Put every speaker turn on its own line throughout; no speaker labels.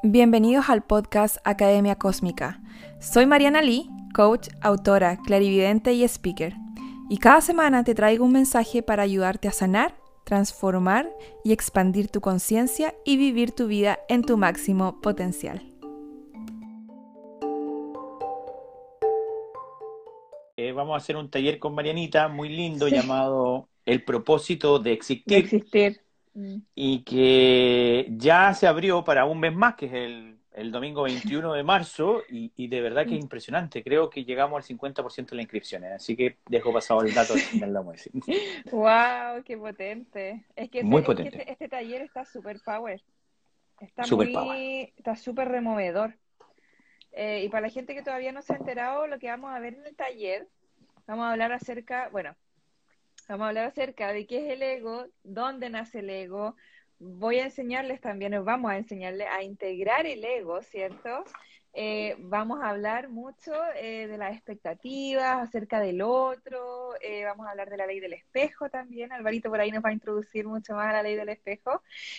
Bienvenidos al podcast Academia Cósmica. Soy Mariana Lee, coach, autora, clarividente y speaker. Y cada semana te traigo un mensaje para ayudarte a sanar, transformar y expandir tu conciencia y vivir tu vida en tu máximo potencial.
Vamos a hacer un taller con Marianita muy lindo llamado El propósito de
De
existir
existir.
y que ya se abrió para un mes más, que es el domingo 21 de marzo y de verdad que es impresionante. Creo que llegamos al 50% de las inscripciones, así que dejo pasado el dato del Lamuesi.
¡Wow! ¡Qué potente! Es que,
Muy
es que
potente,
este taller está súper power.
super power.
Está súper removedor. Y para la gente que todavía no se ha enterado, lo que vamos a ver en el taller, vamos a hablar acerca de qué es el ego, dónde nace el ego. Voy a enseñarles también, vamos a enseñarles a integrar el ego, ¿cierto? Vamos a hablar mucho de las expectativas acerca del otro, vamos a hablar de la ley del espejo también. Alvarito por ahí nos va a introducir mucho más a la ley del espejo.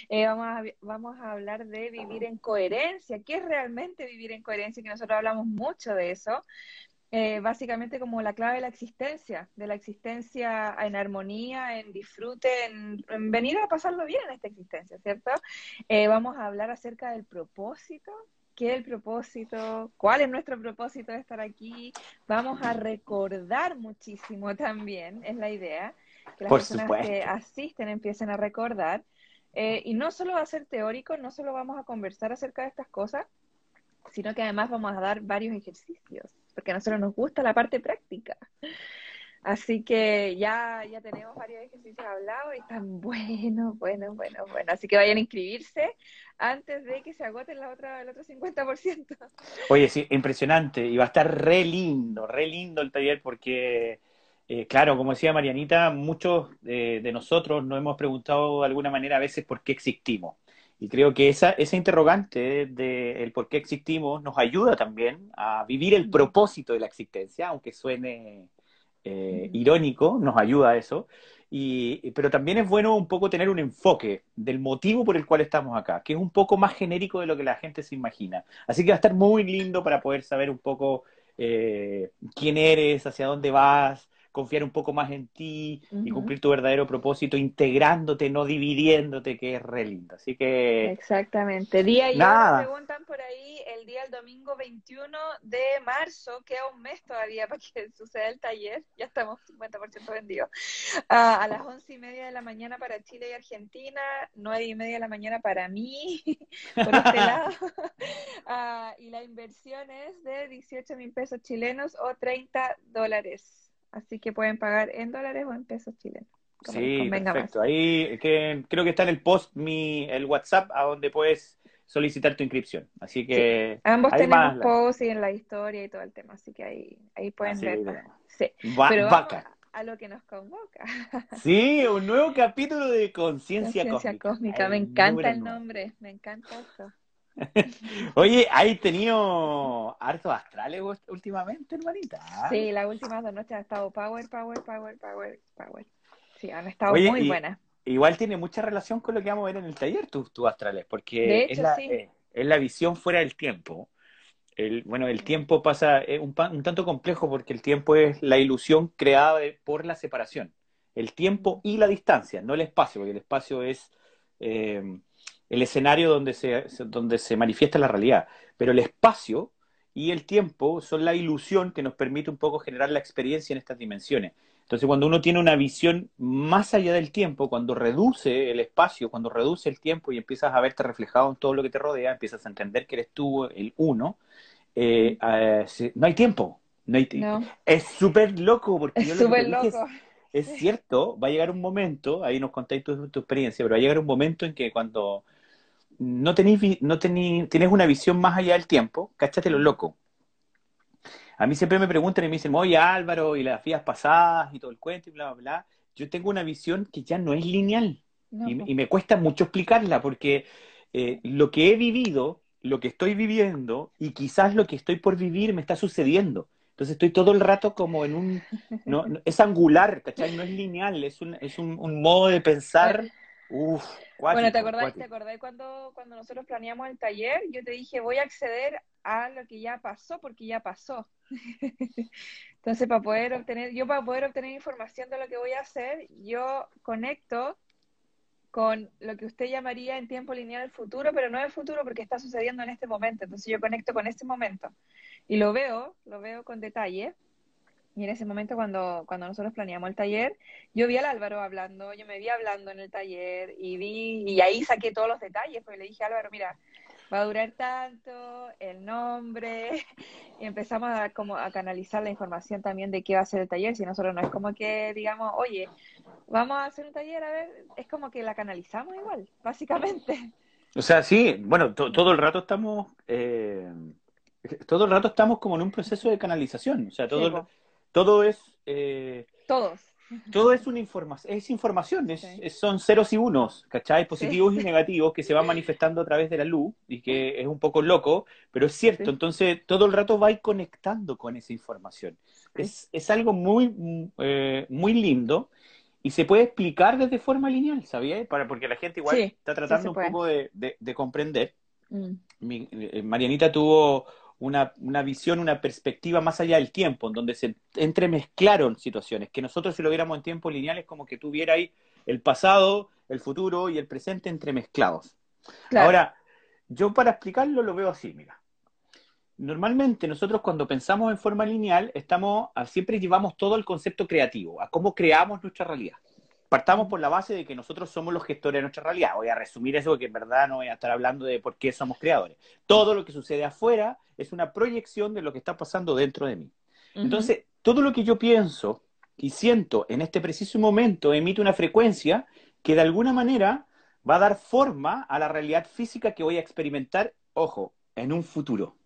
Vamos a hablar de vivir en coherencia. ¿Qué es realmente vivir en coherencia? Que nosotros hablamos mucho de eso. Básicamente como la clave de la existencia en armonía, en disfrute, en venir a pasarlo bien en esta existencia, ¿cierto? Vamos a hablar acerca del propósito. ¿Qué es el propósito? ¿Cuál es nuestro propósito de estar aquí? Vamos a recordar muchísimo también, es la idea, que las
Por
personas que
supuesto.
asisten empiecen a recordar. Y no solo va a ser teórico, no solo vamos a conversar acerca de estas cosas, sino que además vamos a dar varios ejercicios, porque a nosotros nos gusta la parte práctica. Así que ya tenemos varios ejercicios hablados y están buenos. Así que vayan a inscribirse antes de que se agoten el otro 50%.
Oye, sí, impresionante. Y va a estar re lindo el taller porque, claro, como decía Marianita, muchos de nosotros nos hemos preguntado de alguna manera a veces por qué existimos. Y creo que esa interrogante de el por qué existimos nos ayuda también a vivir el propósito de la existencia, aunque suene irónico, nos ayuda a eso. Pero también es bueno un poco tener un enfoque del motivo por el cual estamos acá, que es un poco más genérico de lo que la gente se imagina. Así que va a estar muy lindo para poder saber un poco quién eres, hacia dónde vas, confiar un poco más en ti y cumplir tu verdadero propósito, integrándote, no dividiéndote, que es re lindo. Así que,
Exactamente. Día y hora
nada,
preguntan por ahí, el domingo 21 de marzo, queda un mes todavía para que suceda el taller, ya estamos 50% vendidos. A las 11:30 de la mañana para Chile y Argentina, 9:30 de la mañana para mí, por este lado. Y la inversión es de 18.000 pesos chilenos o $30. Así que pueden pagar en dólares o en pesos chilenos, como les
sí,
convenga más.
perfecto. Ahí creo que está en el post el WhatsApp a donde puedes solicitar tu inscripción. Así
Sí,
que
ambos
ahí
tenemos
más.
posts y en la historia y todo el tema, así que ahí pueden
Así que
ver
ahí
más.
tenemos.
Sí, pero vamos
Vaca.
a lo que nos convoca.
Sí, un nuevo capítulo de Conciencia
Conciencia
Cósmica.
cósmica, me
El
encanta
número
el
9.
nombre, me encanta eso.
Oye, ¿hay tenido hartos astrales últimamente, hermanita?
Sí, las últimas 2 noches ha estado power, power, power, power, power. Sí, han estado
Oye,
muy buenas.
igual tiene mucha relación con lo que vamos a ver en el taller, tus astrales,
De
porque
hecho, sí.
es la visión fuera del tiempo. Bueno, el tiempo pasa, es un tanto complejo porque el tiempo es la ilusión creada por la separación. El tiempo y la distancia, no el espacio, porque el espacio es eh, el escenario donde se manifiesta la realidad. Pero el espacio y el tiempo son la ilusión que nos permite un poco generar la experiencia en estas dimensiones. Entonces, cuando uno tiene una visión más allá del tiempo, cuando reduce el espacio, cuando reduce el tiempo y empiezas a verte reflejado en todo lo que te rodea, empiezas a entender que eres tú el uno, sí, no hay tiempo.
No,
Es súper loco porque
es
yo lo que te
súper
dije
loco.
es
Sí.
cierto, va a llegar un momento, ahí nos contáis tu experiencia, pero va a llegar un momento en que cuando no tenéis, tienes una visión más allá del tiempo, cáchate lo loco. A mí siempre me preguntan y me dicen, oye Álvaro, y las vidas pasadas y todo el cuento y bla, bla, bla. Yo tengo una visión que ya no es lineal
No, po.
y me cuesta mucho explicarla porque lo que he vivido, lo que estoy viviendo y quizás lo que estoy por vivir me está sucediendo. Entonces estoy todo el rato como en un... No, es angular, ¿cachai? No es lineal, es un modo de
Eh,
pensar. Uf,
Bueno,
cuático,
te
cuático.
acordás cuando nosotros planeamos el taller? Yo te dije, voy a acceder a lo que ya pasó porque ya pasó. Entonces, para poder obtener información de lo que voy a hacer, yo conecto con lo que usted llamaría en tiempo lineal el futuro, pero no el futuro porque está sucediendo en este momento. Entonces yo conecto con este momento y lo veo con detalle. Y en ese momento, cuando nosotros planeamos el taller, yo vi al Álvaro hablando, yo me vi hablando en el taller y ahí saqué todos los detalles, porque le dije, Álvaro, mira, va a durar tanto, el nombre, y empezamos como a canalizar la información también de qué va a ser el taller, si nosotros no es como que digamos, oye, vamos a hacer un taller, a ver, es como que la canalizamos igual, básicamente.
O sea, sí, bueno,
Mm.
todo el rato estamos como en un proceso de canalización. O sea,
Sí, pues,
todo es,
todos.
todo es es información,
Sí,
son ceros y unos, ¿cachai?
sí,
Positivos y negativos que se van manifestando a través de la luz y que es un poco loco, pero es cierto.
sí,
Entonces, todo el rato va a ir conectando con esa información.
sí.
Es algo muy lindo y se puede explicar desde forma lineal, ¿sabía? Porque la gente igual
Sí,
está
sí se
tratando un
puede.
poco de comprender.
Mm.
Marianita tuvo una visión, una perspectiva más allá del tiempo, en donde se entremezclaron situaciones, que nosotros si lo viéramos en tiempo lineal es como que tuviera ahí el pasado, el futuro y el presente entremezclados.
Claro.
Ahora, yo para explicarlo lo veo así, mira. Normalmente nosotros cuando pensamos en forma lineal, siempre llevamos todo el concepto creativo, a cómo creamos nuestra realidad. Partamos
Mm.
por la base de que nosotros somos los gestores de nuestra realidad. Voy a resumir eso porque en verdad no voy a estar hablando de por qué somos creadores. Todo lo que sucede afuera es una proyección de lo que está pasando dentro de mí.
Ujú.
Entonces, todo lo que yo pienso y siento en este preciso momento emite una frecuencia que de alguna manera va a dar forma a la realidad física que voy a experimentar, ojo, en un futuro.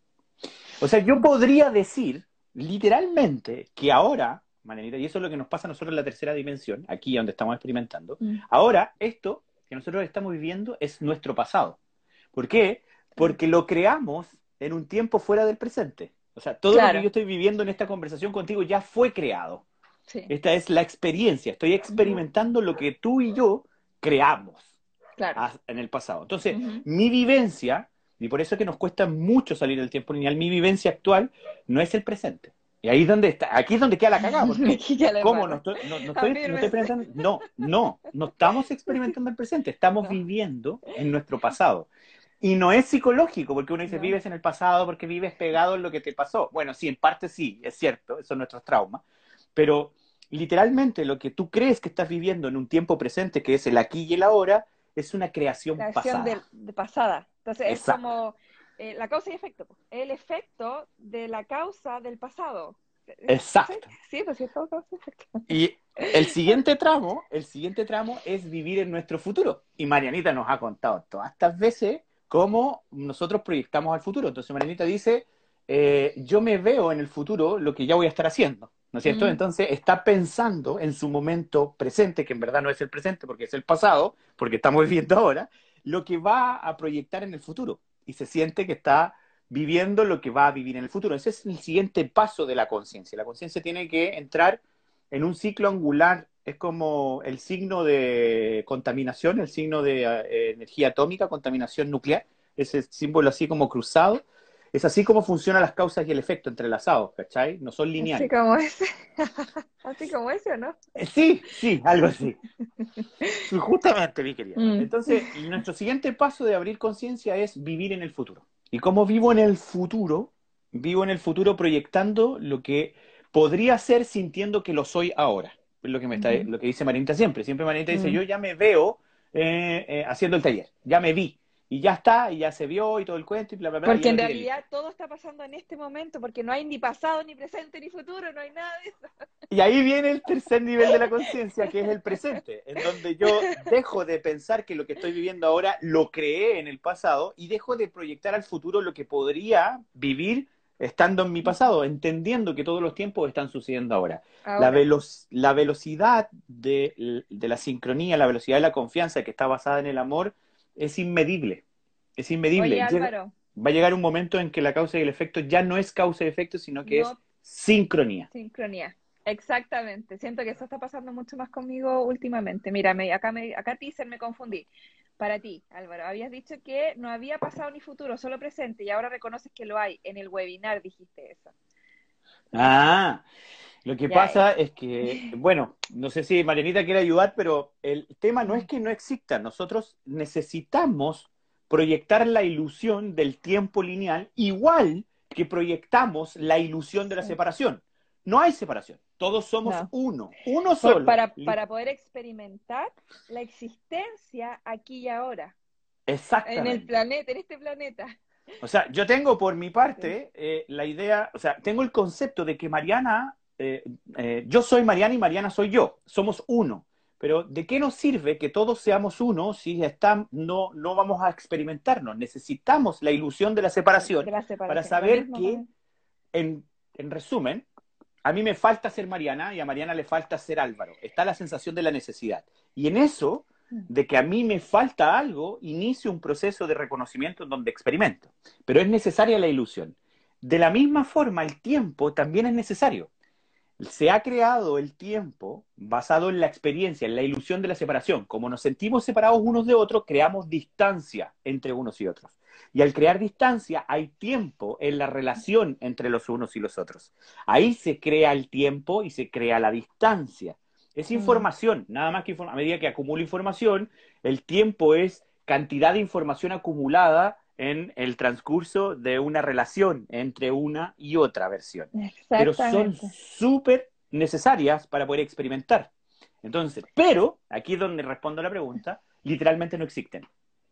O sea, yo podría decir literalmente que ahora, Marianita, y eso es lo que nos pasa a nosotros en la tercera dimensión, aquí donde estamos experimentando,
Mm.
ahora esto que nosotros estamos viviendo es nuestro pasado. ¿Por qué?
Claro.
Porque lo creamos en un tiempo fuera del presente. O sea, todo lo que yo
Claro.
estoy viviendo en esta conversación contigo ya fue creado.
Sí.
Esta es la experiencia. Estoy
Ujú.
experimentando lo que tú y yo creamos
Claro.
en el pasado. Entonces,
Ujú.
mi vivencia, y por eso es que nos cuesta mucho salir del tiempo lineal, mi vivencia actual no es el presente. Y ahí es donde está, aquí es donde queda la cagada, porque
Aquí ya le
¿cómo?
embarré.
No estoy
Afírmese.
experimentando, no estamos experimentando el presente, estamos
No,
viviendo en nuestro pasado. Y no es psicológico, porque uno dice,
no.
vives en el pasado porque vives pegado en lo que te pasó. Bueno, sí, en parte sí, es cierto, esos son nuestros traumas, pero literalmente lo que tú crees que estás viviendo en un tiempo presente, que es el aquí y el ahora, es una creación
La acción
pasada.
de pasada. Entonces es
Exacto.
como la causa y efecto, po. El efecto de la causa del pasado. ¿Sí?
Exacto.
Sí, pues sí, es todo causa y efecto.
Y el siguiente tramo es vivir en nuestro futuro. Y Marianita nos ha contado todas estas veces cómo nosotros proyectamos al futuro. Entonces Marianita dice, yo me veo en el futuro lo que ya voy a estar haciendo, ¿no es cierto?
Mm.
Entonces está pensando en su momento presente, que en verdad no es el presente porque es el pasado, porque estamos viviendo ahora, lo que va a proyectar en el futuro. Y se siente que está viviendo lo que va a vivir en el futuro. Ese es el siguiente paso de la conciencia. La conciencia tiene que entrar en un ciclo angular. Es como el signo de contaminación, el signo de energía atómica, contaminación nuclear, ese símbolo así como cruzado. Es así como funcionan las causas y el efecto entrelazados, ¿cachai? No son
Así
lineales.
como ese. Así como ese, ¿o no?
Sí, sí, algo así. Justamente, mi querida.
Mm.
Entonces, nuestro siguiente paso de abrir conciencia es vivir en el futuro. ¿Y cómo vivo en el futuro? Vivo en el futuro proyectando lo que podría ser sintiendo que lo soy ahora. Es
Ujú.
lo que dice Marinita siempre. Siempre Marinita dice,
Mm.
yo ya me veo haciendo el taller. Ya me vi. Y ya está, y ya se vio, y todo el cuento, y bla, bla, bla, y
Porque
ya
en
lo tiene listo.
realidad todo está pasando en este momento, porque no hay ni pasado, ni presente, ni futuro, no hay nada de eso.
Y ahí viene el tercer nivel de la conciencia, que es el presente, en donde yo dejo de pensar que lo que estoy viviendo ahora lo creé en el pasado y dejo de proyectar al futuro lo que podría vivir estando en mi pasado, entendiendo que todos los tiempos están sucediendo ahora.
Ahora.
La velocidad de la sincronía, la velocidad de la confianza que está basada en el amor es inmedible. Es
Oye,
inmedible.
Álvaro,
Va a llegar un momento en que la causa y el efecto ya no es causa y efecto, sino que es
no
sincronía.
sincronía. Exactamente. Siento que eso está pasando mucho más conmigo últimamente. Mira, acá teaser me confundí. Para ti, Álvaro, habías dicho que no había pasado ni futuro, solo presente, y ahora reconoces que lo hay. En el webinar dijiste eso.
Ah, lo que
Ya,
pasa es que, bueno, no sé si Marianita quiere ayudar, pero el tema no es que no exista. Nosotros necesitamos proyectar la ilusión del tiempo lineal igual que proyectamos la ilusión de la
sí,
separación. No hay separación. Todos somos
no.
uno solo.
Para poder experimentar la existencia aquí y ahora, en el
Exactamente.
planeta, en este planeta.
O sea, yo tengo por mi
Sí,
parte la idea, o sea, tengo el concepto de que Mariana, yo soy Mariana y Mariana soy yo, somos uno. Pero ¿de qué nos sirve que todos seamos uno si no vamos a experimentarnos? Necesitamos la ilusión de la
de
separación
la
para
separación. Lo
saber
mismo
que,
también.
en resumen, a mí me falta ser Mariana y a Mariana le falta ser Álvaro. Está la sensación de la necesidad. Y en eso, de que a mí me falta algo, inicio un proceso de reconocimiento en donde experimento. Pero es necesaria la ilusión. De la misma forma, el tiempo también es necesario. Se ha creado el tiempo basado en la experiencia, en la ilusión de la separación. Como nos sentimos separados unos de otros, creamos distancia entre unos y otros. Y al crear distancia, hay tiempo en la relación entre los unos y los otros. Ahí se crea el tiempo y se crea la distancia. Es
Mm,
información, nada más que a medida que acumulo información, el tiempo es cantidad de información acumulada en el transcurso de una relación entre una y otra versión, pero son
exactamente.
súper necesarias para poder experimentar. Entonces, pero, aquí es donde respondo a la pregunta, literalmente no existen.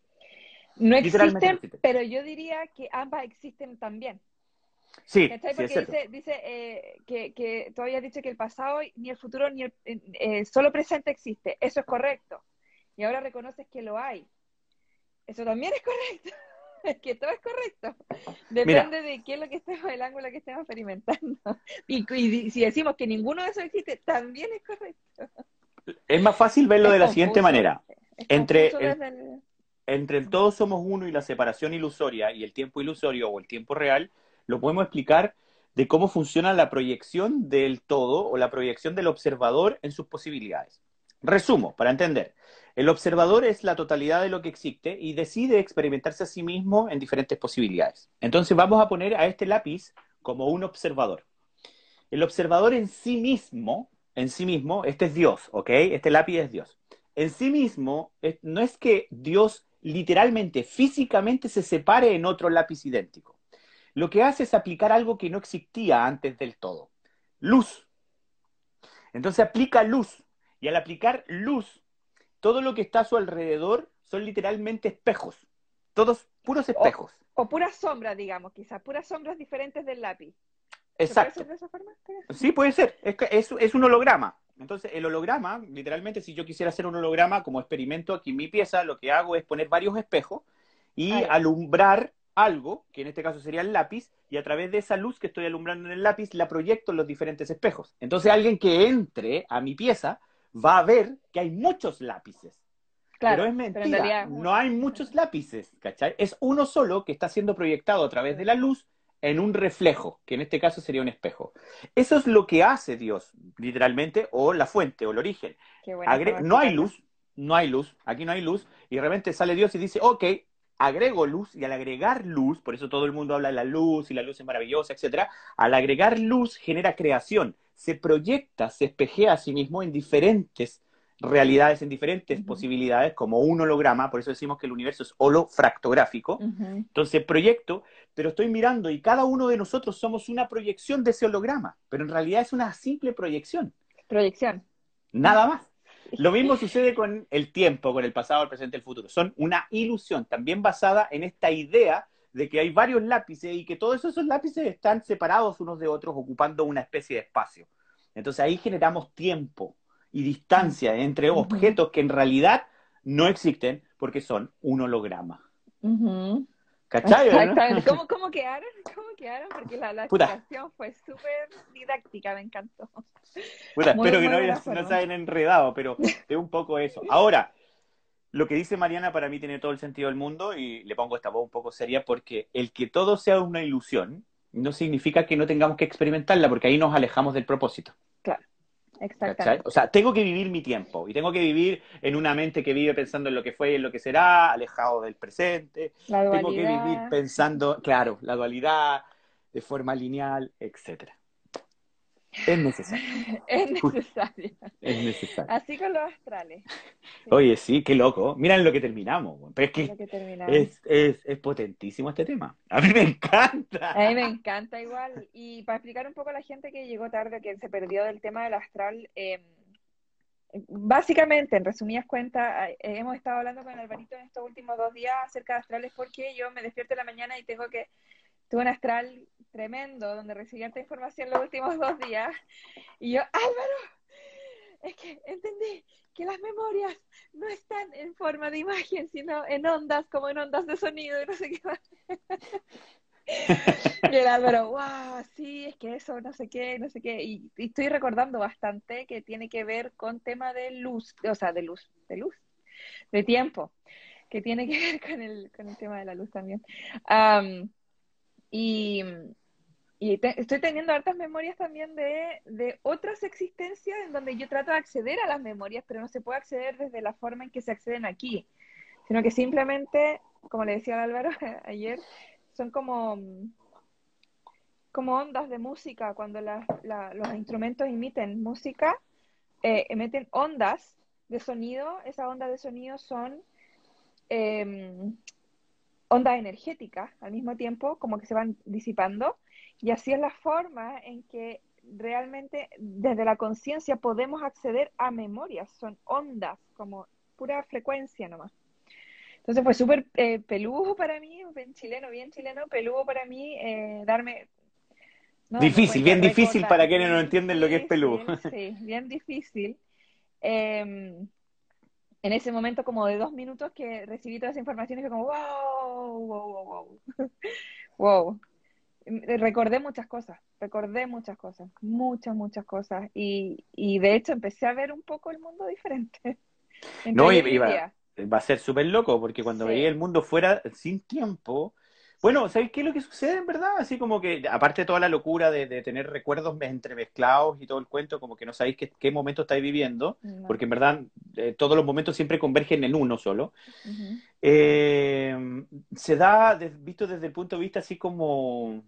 No
Literalmente no
existen,
existen.
pero yo diría que ambas existen también.
Sí,
¿Cachai?
sí es
Porque
cierto.
dice que tú habías dicho que el pasado, ni el futuro, ni solo presente existe. Eso es correcto. Y ahora reconoces que lo hay. Eso también es correcto. Es que todo es correcto.
Mira,
Depende de qué es lo que estemos, el ángulo que estemos experimentando. Y si decimos que ninguno de esos existe, también es correcto.
es más fácil verlo
Es
de la siguiente
confuso.
manera.
Es
Entre
confuso
el,
desde el...
entre el todos somos uno y la separación ilusoria y el tiempo ilusorio o el tiempo real, lo podemos explicar de cómo funciona la proyección del todo o la proyección del observador en sus posibilidades. Resumo, para entender. El observador es la totalidad de lo que existe y decide experimentarse a sí mismo en diferentes posibilidades. Entonces vamos a poner a este lápiz como un observador. El observador en sí mismo, este es Dios, ¿ok? Este lápiz es Dios. En sí mismo, no es que Dios literalmente, físicamente se separe en otro lápiz idéntico. Lo que hace es aplicar algo que no existía antes del todo. Luz. Entonces aplica luz. Y al aplicar luz, todo lo que está a su alrededor son literalmente espejos. Todos puros
O,
espejos.
o puras sombras, digamos, quizás, puras sombras diferentes del lápiz. ¿Se puede hacer
Exacto.
de esa forma?
Sí, puede ser. Es un holograma. Entonces, el holograma, literalmente, si yo quisiera hacer un holograma como experimento aquí en mi pieza, lo que hago es poner varios espejos
Ah,
y
ya.
alumbrar algo, que en este caso sería el lápiz, y a través de esa luz que estoy alumbrando en el lápiz, la proyecto en los diferentes espejos. Entonces, alguien que entre a mi pieza va a ver que hay muchos lápices. Pero
Claro,
es
pero en
mentira,
realidad es
no
uno.
hay muchos lápices, ¿cachai? Es uno solo que está siendo proyectado a través de
Sí.
la luz en un reflejo, que en este caso sería un espejo. Eso es lo que hace Dios, literalmente, o la fuente, o el origen.
Qué buena forma de
No hay
explicarlo.
luz, no hay luz, aquí no hay luz, y de repente sale Dios y dice, ok, agrego luz, y al agregar luz, por eso todo el mundo habla de la luz, y la luz es maravillosa, etcétera, al agregar luz genera creación, se proyecta, se espejea a sí mismo en diferentes realidades, en diferentes
Ujú,
posibilidades, como un holograma, por eso decimos que el universo es holofractográfico.
ujú.
Entonces proyecto, pero estoy mirando y cada uno de nosotros somos una proyección de ese holograma, pero en realidad es una simple proyección,
Proyección.
nada más. Lo mismo sucede con el tiempo, con el pasado, el presente, el futuro. Son una ilusión, también basada en esta idea de que hay varios lápices y que todos esos lápices están separados unos de otros, ocupando una especie de espacio. Entonces ahí generamos tiempo y
Mm,
distancia entre
ujú,
objetos que en realidad no existen porque son un holograma.
ujú.
¿Cachai, o no?
Exactamente. ¿Cómo quedaron? ¿Cómo quedaron? Porque la
Puta,
explicación fue súper didáctica, me encantó.
puta,
Muy,
espero que
muy buena
no se
forma.
hayan enredado, pero es un poco eso. Ahora, lo que dice Mariana para mí tiene todo el sentido del mundo y le pongo esta voz un poco seria porque el que todo sea una ilusión no significa que no tengamos que experimentarla porque ahí nos alejamos del propósito.
Claro,
¿Cachai? O
exactamente.
sea, tengo que vivir mi tiempo y tengo que vivir en una mente que vive pensando en lo que fue y en lo que será, alejado del presente.
La
Tengo que vivir
dualidad
pensando, claro, la dualidad, de forma lineal, etcétera. Es necesario.
es necesaria.
Es necesario.
Así con los astrales. Sí,
Oye, sí, qué loco. Mira en lo que terminamos, güey. Pero es
es
que
lo que terminamos.
es potentísimo este tema. A mí me
A mí me
encanta.
encanta igual. Y para explicar un poco a la gente que llegó tarde, que se perdió del tema del astral, básicamente, en resumidas cuentas, hemos estado hablando con Alvarito en estos últimos 2 días acerca de astrales porque yo me despierto en la mañana y tuve un astral tremendo donde recibí esta información los últimos 2 días y yo, Álvaro, es que entendí que las memorias no están en forma de imagen, sino en ondas, como en ondas de sonido y no sé qué más. Y el Álvaro, wow, sí, es que eso, no sé qué, no sé qué. Y estoy recordando bastante que tiene que ver con tema de luz, o sea, de tiempo, que tiene que ver con el tema de la luz también. Am, y estoy teniendo hartas memorias también de otras existencias en donde yo trato de acceder a las memorias, pero no se puede acceder desde la forma en que se acceden aquí, sino que simplemente, como le decía Álvaro ayer, son como ondas de música, cuando los instrumentos emiten música, emiten ondas de sonido, esas ondas de sonido son eh, ondas energéticas al mismo tiempo, como que se van disipando, y así es la forma en que realmente desde la conciencia podemos acceder a memorias, son ondas, como pura frecuencia nomás. Entonces fue súper peludo para mí, bien chileno, peludo para mí no darme
Difícil,
cuenta,
bien difícil
recordar,
para quienes no entienden lo que es Pelú.
difícil, sí, bien difícil. Eh, en ese momento como de 2 minutos que recibí toda esa información y fue como, wow, wow, wow, wow, wow. Recordé muchas cosas, muchas, muchas cosas. Y de hecho empecé a ver un poco el mundo diferente entre
No,
ayer y hoy
va
día.
a ser súper loco, porque cuando veía
Sí,
el mundo fuera sin tiempo, bueno, ¿sabéis qué es lo que sucede en verdad? Así como que, aparte de toda la locura de tener recuerdos entremezclados y todo el cuento, como que no sabéis qué momento estáis viviendo,
no.
porque en verdad todos los momentos siempre convergen en uno solo.
Ujú.
Eh, Se da, visto desde el punto de vista así como,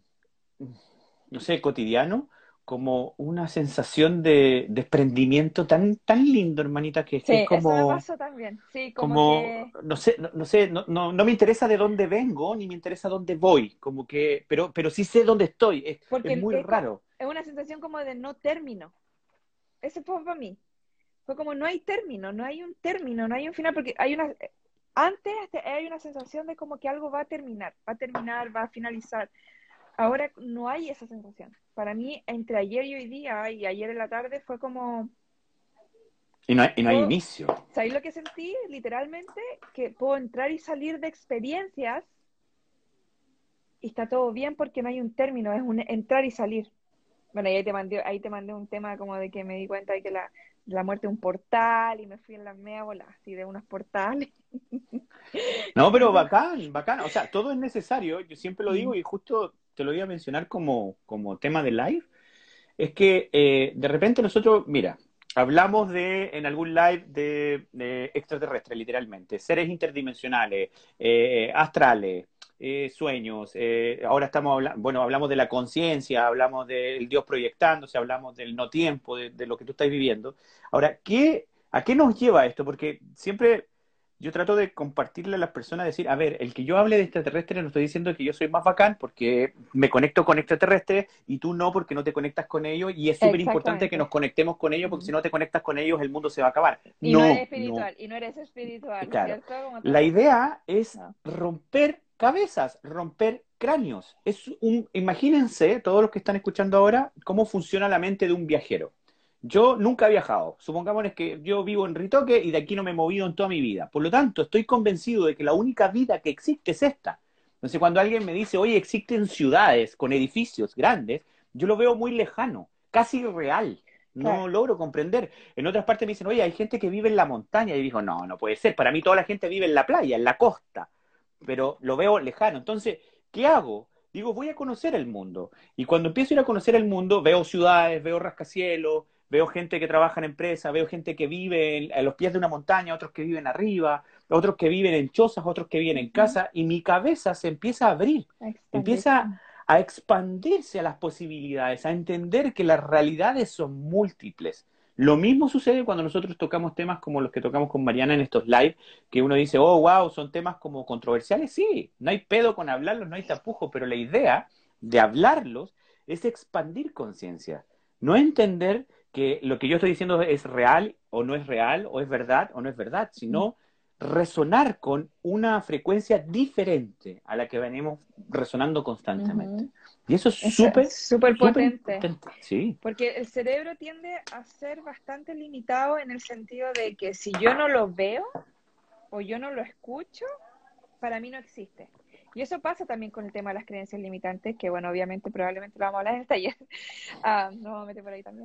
no sé, cotidiano, como una sensación de desprendimiento tan, tan lindo, hermanita, que es
Sí, eso me
como
pasó también. Sí, como
como,
que,
no sé, no sé, no me interesa de dónde vengo, ni me interesa dónde voy, como que, pero sí sé dónde estoy, es
porque
muy raro.
es una sensación como de no término. Ese fue para mí. Fue como no hay término, no hay un término, no hay un final, porque antes hay una sensación de como que algo va a terminar, va a finalizar. Ahora no hay esa sensación. Para mí, entre ayer y hoy día, y ayer en la tarde, fue como,
Y no hay
puedo,
inicio.
¿sabéis lo que sentí? Literalmente, que puedo entrar y salir de experiencias y está todo bien porque no hay un término, es un entrar y salir. Bueno, y ahí te mandé un tema como de que me di cuenta de que la muerte es un portal y me fui en la media bola, así de unos portales.
No,
Y
pero
fue,
bacán, bacán, o sea, todo es necesario, yo siempre lo digo
mm,
y justo te lo iba a mencionar como tema de live, es que de repente nosotros, mira, hablamos en algún live de extraterrestres, literalmente, seres interdimensionales, astrales, sueños, ahora estamos hablando, bueno, hablamos de la conciencia, hablamos del Dios proyectándose, hablamos del no tiempo, de lo que tú estás viviendo. Ahora, ¿a qué nos lleva esto? Porque siempre yo trato de compartirle a las personas, decir, a ver, el que yo hable de extraterrestres no estoy diciendo que yo soy más bacán porque me conecto con extraterrestres y tú no porque no te conectas con ellos y es súper importante que nos
exactamente.
conectemos con ellos porque
Mm.
si no te conectas con ellos el mundo se va a acabar. No, no,
Y no eres espiritual,
claro.
¿cierto? Como
La
todos.
idea es
No.
romper cabezas, romper cráneos. Imagínense, todos los que están escuchando ahora, cómo funciona la mente de un viajero. Yo nunca he viajado. Supongamos que yo vivo en Ritoque y de aquí no me he movido en toda mi vida. Por lo tanto, estoy convencido de que la única vida que existe es esta. Entonces, cuando alguien me dice, oye, existen ciudades con edificios grandes, yo lo veo muy lejano, casi irreal.
Claro,
No logro comprender. En otras partes me dicen, oye, hay gente que vive en la montaña. Y digo, no, no puede ser. Para mí toda la gente vive en la playa, en la costa. Pero lo veo lejano. Entonces, ¿qué hago? Digo, voy a conocer el mundo. Y cuando empiezo a ir a conocer el mundo, veo ciudades, veo rascacielos, veo gente que trabaja en empresas, veo gente que vive a los pies de una montaña, otros que viven arriba, otros que viven en chozas, otros que viven en casa, y mi cabeza se empieza a abrir, empieza a expandirse a las posibilidades, a entender que las realidades son múltiples. Lo mismo sucede cuando nosotros tocamos temas como los que tocamos con Mariana en estos live, que uno dice, oh, wow, son temas como controversiales. Sí, no hay pedo con hablarlos, no hay tapujo, pero la idea de hablarlos es expandir conciencia, no entender que lo que yo estoy diciendo es real, o es verdad o no es verdad, sino resonar con una frecuencia diferente a la que venimos resonando constantemente. Y eso es
súper potente.
Sí.
Porque el cerebro tiende a ser bastante limitado en el sentido de que si yo no lo veo o yo no lo escucho, para mí no existe. Y eso pasa también con el tema de las creencias limitantes, que bueno, obviamente probablemente lo vamos a hablar en el taller. Nos vamos a meter por ahí también.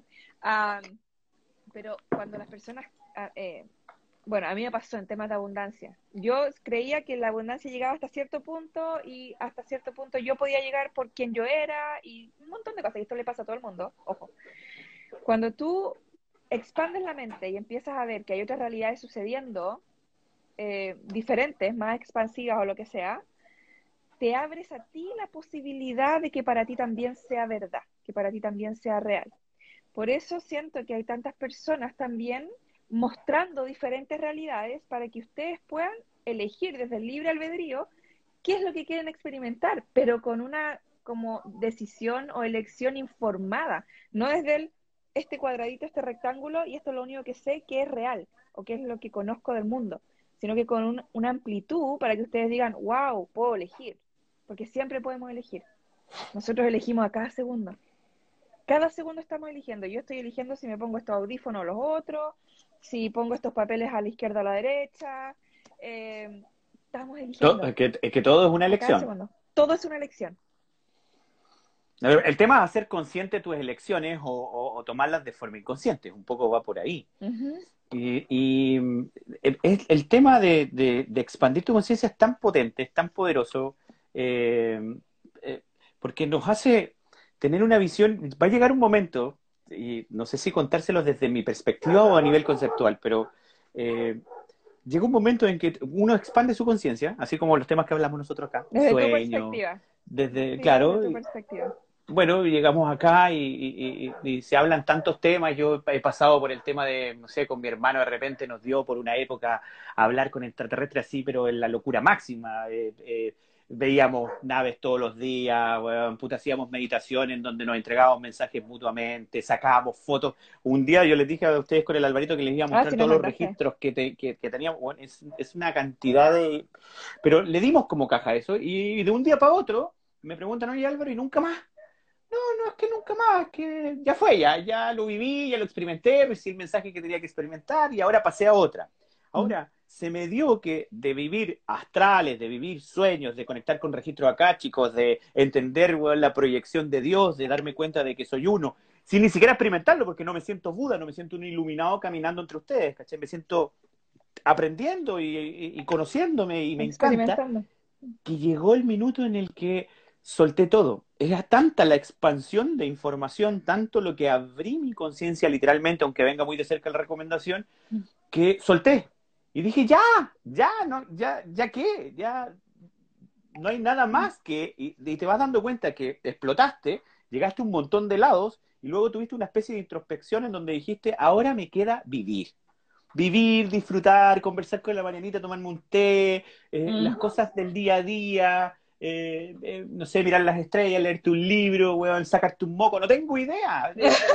Pero cuando las personas... bueno, a mí me pasó en temas de abundancia. Yo creía que la abundancia llegaba hasta cierto punto y hasta cierto punto yo podía llegar por quien yo era y un montón de cosas. Y esto le pasa a todo el mundo, ojo. Cuando tú expandes la mente y empiezas a ver que hay otras realidades sucediendo, diferentes, más expansivas o lo que sea, te abres a ti la posibilidad de que para ti también sea verdad, que para ti también sea real. Por eso siento que hay tantas personas también mostrando diferentes realidades para que ustedes puedan elegir desde el libre albedrío qué es lo que quieren experimentar, pero con una como decisión o elección informada, no desde este cuadradito, este rectángulo y esto es lo único que sé que es real o que es lo que conozco del mundo, sino que con una amplitud para que ustedes digan, wow, puedo elegir, porque siempre podemos elegir. Nosotros elegimos a cada segundo. Cada segundo estamos eligiendo. Yo estoy eligiendo si me pongo estos audífonos o los otros, si pongo estos papeles a la izquierda o a la derecha. Estamos eligiendo.
Es que todo es una elección.
Todo es una elección.
El tema es hacer consciente tus elecciones o tomarlas de forma inconsciente. Un poco va por ahí. Y el tema de expandir tu conciencia es tan potente, es tan poderoso, porque nos hace tener una visión. Va a llegar un momento, y no sé si contárselos desde mi perspectiva o a nivel conceptual, pero llega un momento en que uno expande su conciencia, así como los temas que hablamos nosotros acá.
Desde tu perspectiva.
Desde, claro.
Desde tu perspectiva.
Bueno, llegamos acá y se hablan tantos temas. Yo he pasado por el tema de, no sé, con mi hermano de repente nos dio por una época hablar con extraterrestres así, pero en la locura máxima. Veíamos naves todos los días, bueno, hacíamos meditación en donde nos entregábamos mensajes mutuamente, sacábamos fotos. Un día yo les dije a ustedes con el Alvarito que les iba a mostrar todos los registros que teníamos. Bueno, es una cantidad de... Pero le dimos como caja a eso y de un día para otro me preguntan, oye Álvaro, ¿y nunca más? No, es que nunca más, que ya fue, ya lo viví, ya lo experimenté, recibí el mensaje que tenía que experimentar y ahora pasé a otra. Ahora, se me dio que de vivir astrales, de vivir sueños, de conectar con registros akáshicos, de entender, bueno, la proyección de Dios, de darme cuenta de que soy uno, sin ni siquiera experimentarlo, porque no me siento Buda, no me siento un iluminado caminando entre ustedes, ¿cachai? Me siento aprendiendo y conociéndome y me encanta que llegó el minuto en el que solté todo. Era tanta la expansión de información, tanto lo que abrí mi conciencia literalmente, aunque venga muy de cerca la recomendación, que solté. Y dije, ya qué, ya no hay nada más que... Y te vas dando cuenta que explotaste, llegaste a un montón de lados y luego tuviste una especie de introspección en donde dijiste, ahora me queda vivir. Vivir, disfrutar, conversar con la Marianita, tomarme un té, las cosas del día a día... no sé, mirar las estrellas, leerte un libro, weón, sacarte un moco, no tengo idea.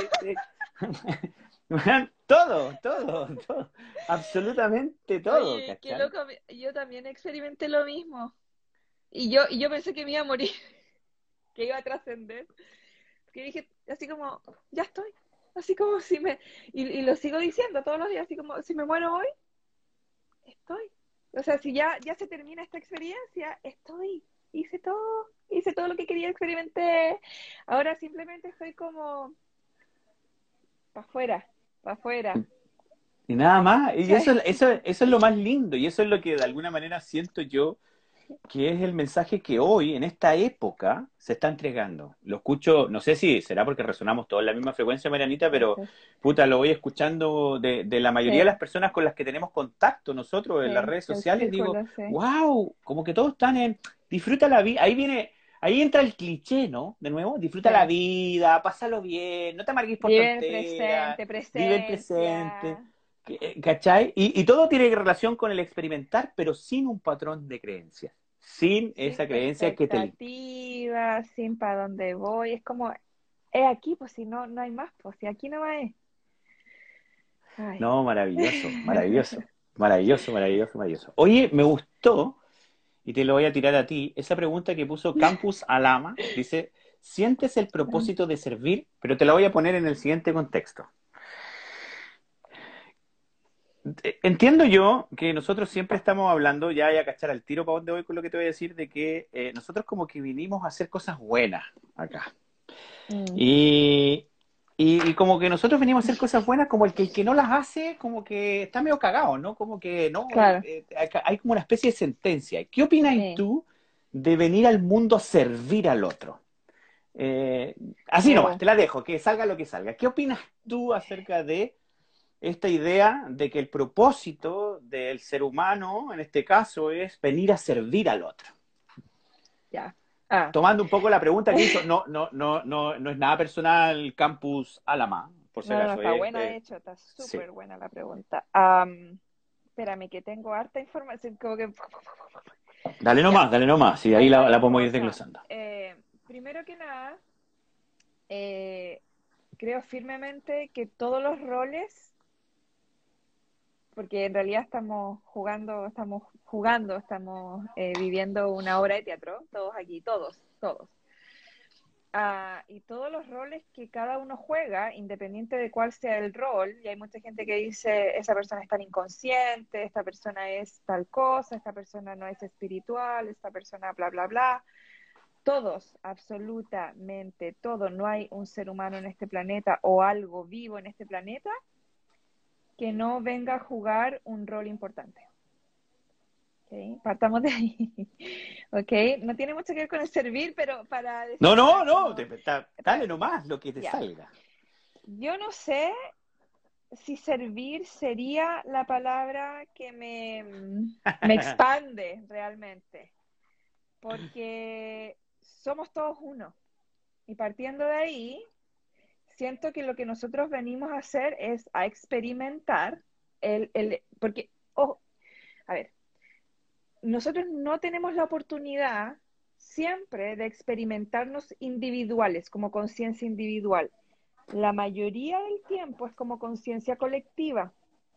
Todo, absolutamente todo.
Oye, qué loco, yo también experimenté lo mismo. Y yo pensé que me iba a morir, que iba a trascender. Que dije, así como, ya estoy. Así como si me... Y lo sigo diciendo todos los días, así como, si me muero hoy, estoy. O sea, si ya se termina esta experiencia, estoy. Hice todo lo que quería, experimenté. Ahora simplemente estoy como para afuera.
Y nada más. Y eso es lo más lindo. Y eso es lo que de alguna manera siento yo que es el mensaje que hoy, en esta época, se está entregando. Lo escucho, no sé si será porque resonamos todos en la misma frecuencia, Marianita,
Puede
pero
ser.
puta, lo voy escuchando de la mayoría de las
Sí,
personas con las que tenemos contacto nosotros en las
sí,
redes
el
sociales. Digo,
círculo, sí.
wow, como que todos están en, disfruta la vida. Ahí entra el cliché, ¿no? De nuevo, disfruta la
Sí.
vida, pásalo bien, no te amargues por
Vive el
tonteras,
presente,
vive el presente.
presencia.
¿Cachai? Y todo tiene relación con el experimentar, pero sin un patrón de creencias, sin
Sin
esa creencia que te...
expectativas, sin para dónde voy. Es como, es aquí, pues si no, no hay más, pues si aquí no es. Ay.
No, maravilloso, maravilloso, maravilloso, maravilloso, maravilloso. Oye, me gustó, y te lo voy a tirar a ti, esa pregunta que puso Campus Alama, dice, ¿sientes el propósito de servir? Pero te la voy a poner en el siguiente contexto. Entiendo yo que nosotros siempre estamos hablando, ya voy a cachar al tiro para dónde voy con lo que te voy a decir, de que nosotros como que vinimos a hacer cosas buenas acá.
Mm,
Y, y como que nosotros venimos a hacer cosas buenas, como el que no las hace, como que está medio cagado, ¿no? Como que no,
claro,
hay como una especie de sentencia. ¿Qué opinas
sí.
tú de venir al mundo a servir al otro? Eh, Así nomás,
Oh,
te la dejo, que salga lo que salga. ¿Qué opinas tú acerca de esta idea de que el propósito del ser humano, en este caso, es venir a servir al otro?
ya. Ah.
Tomando un poco la pregunta que hizo, no, no, no, no, no es nada personal Campus Alama, por si
No, no, no,
acaso,
está buena, de
es
hecho, está
sí.
súper buena la pregunta. Espérame, que tengo harta información, como que... Ya,
Dale nomás, y ahí
hay
la
varias
podemos ir
cosas.
desglosando.
Primero que nada, eh, creo firmemente que todos los roles, porque en realidad estamos viviendo una obra de teatro, todos aquí, todos. Y todos los roles que cada uno juega, independiente de cuál sea el rol, y hay mucha gente que dice, esa persona es tan inconsciente, esta persona es tal cosa, esta persona no es espiritual, esta persona bla, bla, bla. Todos, absolutamente todos, no hay un ser humano en este planeta o algo vivo en este planeta que no venga a jugar un rol importante. ¿Okay? Partamos de ahí. ¿Okay? No tiene mucho que ver con el servir, pero
No, no,
para
no,
como,
dale
ya,
nomás lo que te
ya.
salga.
Yo no sé si servir sería la palabra que me expande realmente, porque somos todos uno. Y partiendo de ahí, siento que lo que nosotros venimos a hacer es a experimentar porque, ojo, a ver, nosotros no tenemos la oportunidad siempre de experimentarnos individuales, como conciencia individual. La mayoría del tiempo es como conciencia colectiva,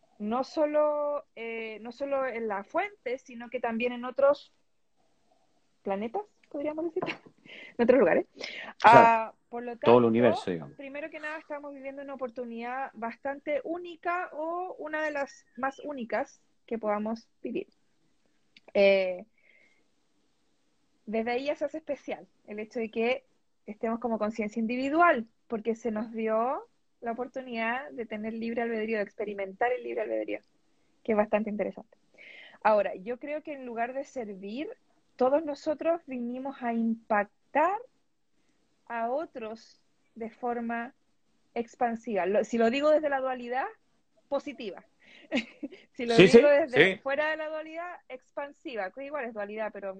no solo en la fuente, sino que también en otros planetas, podríamos decir, en otros lugares.
Claro,
Por lo
todo el
tanto,
universo, digamos.
primero que nada, estamos viviendo una oportunidad bastante única o una de las más únicas que podamos vivir. Eh, Desde ahí ya se hace especial el hecho de que estemos como conciencia individual, porque se nos dio la oportunidad de tener libre albedrío, de experimentar el libre albedrío, que es bastante interesante. Ahora, yo creo que en lugar de servir, todos nosotros vinimos a impactar a otros de forma expansiva. Si lo digo desde la dualidad, positiva. Si lo
Sí,
digo
sí,
desde
sí.
fuera de la dualidad, expansiva, que igual es dualidad, pero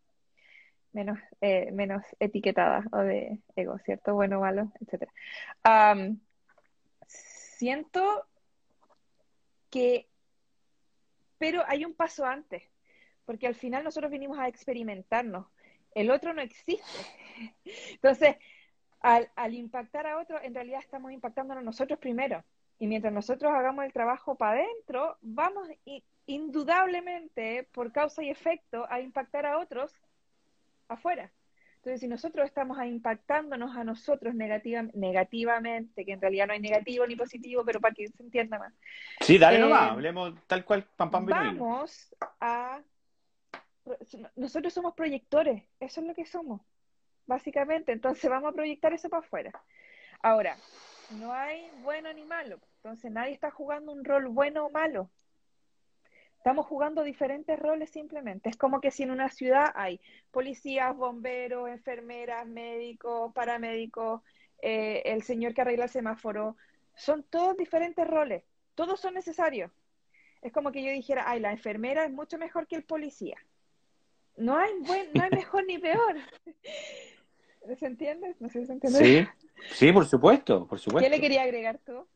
menos etiquetada o de ego, ¿cierto? Bueno, malo, etcétera. Um, Siento que, pero hay un paso antes, porque al final nosotros vinimos a experimentarnos. El otro no existe. Entonces, al impactar a otro, en realidad estamos impactándonos nosotros primero. Y mientras nosotros hagamos el trabajo para adentro, vamos indudablemente, por causa y efecto, a impactar a otros afuera. Entonces, si nosotros estamos impactándonos a nosotros negativamente, que en realidad no hay negativo ni positivo, pero para que se entienda más,
Sí, dale nomás,
eh,
hablemos tal cual, pam, pam, vino, hilo.
vamos a... Nosotros somos proyectores, eso es lo que somos, básicamente. Entonces vamos a proyectar eso para afuera. Ahora, no hay bueno ni malo, entonces nadie está jugando un rol bueno o malo. Estamos jugando diferentes roles simplemente. Es como que si en una ciudad hay policías, bomberos, enfermeras, médicos, paramédicos, el señor que arregla el semáforo, son todos diferentes roles, todos son necesarios. Es como que yo dijera, ay, la enfermera es mucho mejor que el policía. No hay mejor ni peor. ¿Se entiende? No sé si se entiende.
Sí, sí, por supuesto, por
¿Qué le
supuesto.
quería agregar tú?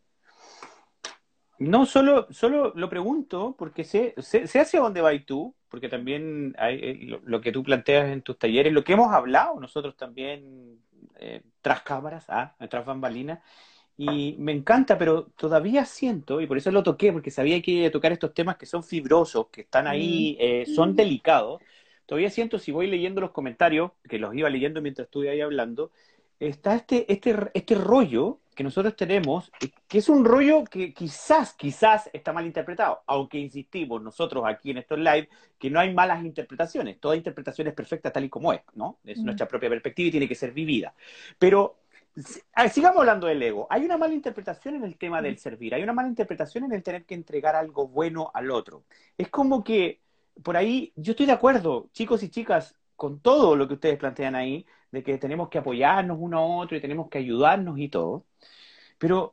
No, solo lo pregunto porque sé hacia dónde vas tú, porque también hay, lo que tú planteas en tus talleres, lo que hemos hablado nosotros también tras cámaras, tras bambalinas, y me encanta, pero todavía siento, y por eso lo toqué, porque sabía que iba a tocar estos temas que son fibrosos, que están
Mm.
ahí, son delicados. Todavía siento, si voy leyendo los comentarios, que los iba leyendo mientras estuve ahí hablando, está este rollo que nosotros tenemos, que es un rollo que quizás está mal interpretado, aunque insistimos nosotros aquí en estos live que no hay malas interpretaciones, toda interpretación es perfecta tal y como es, ¿no? Es
Mm.
nuestra propia perspectiva y tiene que ser vivida. Pero sigamos hablando del ego. Hay una mala interpretación en el tema del servir, hay una mala interpretación en el tener que entregar algo bueno al otro. Es como que por ahí yo estoy de acuerdo, chicos y chicas, con todo lo que ustedes plantean ahí, de que tenemos que apoyarnos uno a otro y tenemos que ayudarnos y todo, pero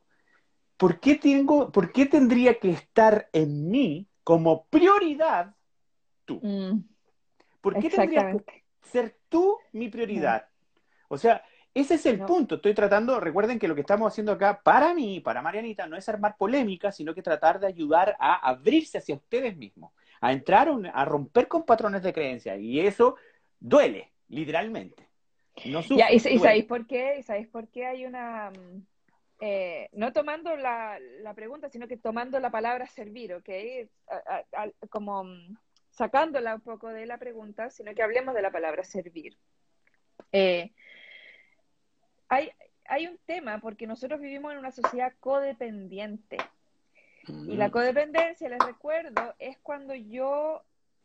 por qué tendría que estar en mí como prioridad tú?
Mm.
¿Por qué tendrías que
Exactamente.
ser tú mi
No,
prioridad? O sea, ese es el
no.
punto. Estoy tratando, recuerden que lo que estamos haciendo acá, para mí, para Marianita, no es armar polémica, sino que tratar de ayudar a abrirse hacia ustedes mismos, a entrar, a romper con patrones de creencia. Y eso duele, literalmente. No
Ya,
sufre,
y sabéis
duele.
por qué? ¿Y sabéis por qué hay una, no tomando la pregunta, sino que tomando la palabra servir, ¿ok? Como sacándola un poco de la pregunta, sino que hablemos de la palabra servir. Eh, hay, hay un tema porque nosotros vivimos en una sociedad codependiente. Y la
Mm,
codependencia, les recuerdo, es cuando yo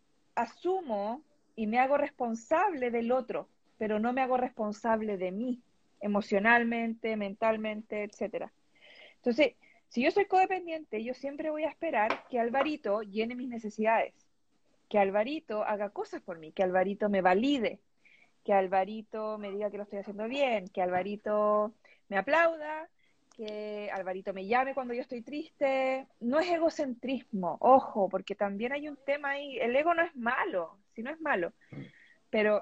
asumo y me hago responsable del otro, pero no me hago responsable de mí, emocionalmente, mentalmente, etcétera. Entonces, si yo soy codependiente, yo siempre voy a esperar que Alvarito llene mis necesidades, que Alvarito haga cosas por mí, que Alvarito me valide, que Alvarito me diga que lo estoy haciendo bien, que Alvarito me aplauda, que Alvarito me llame cuando yo estoy triste. No es egocentrismo, ojo, porque también hay un tema ahí. El ego no es malo, si no es malo, pero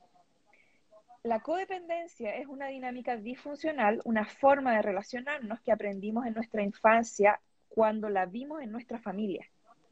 la codependencia es una dinámica disfuncional, una forma de relacionarnos que aprendimos en nuestra infancia cuando la vimos en nuestra familia.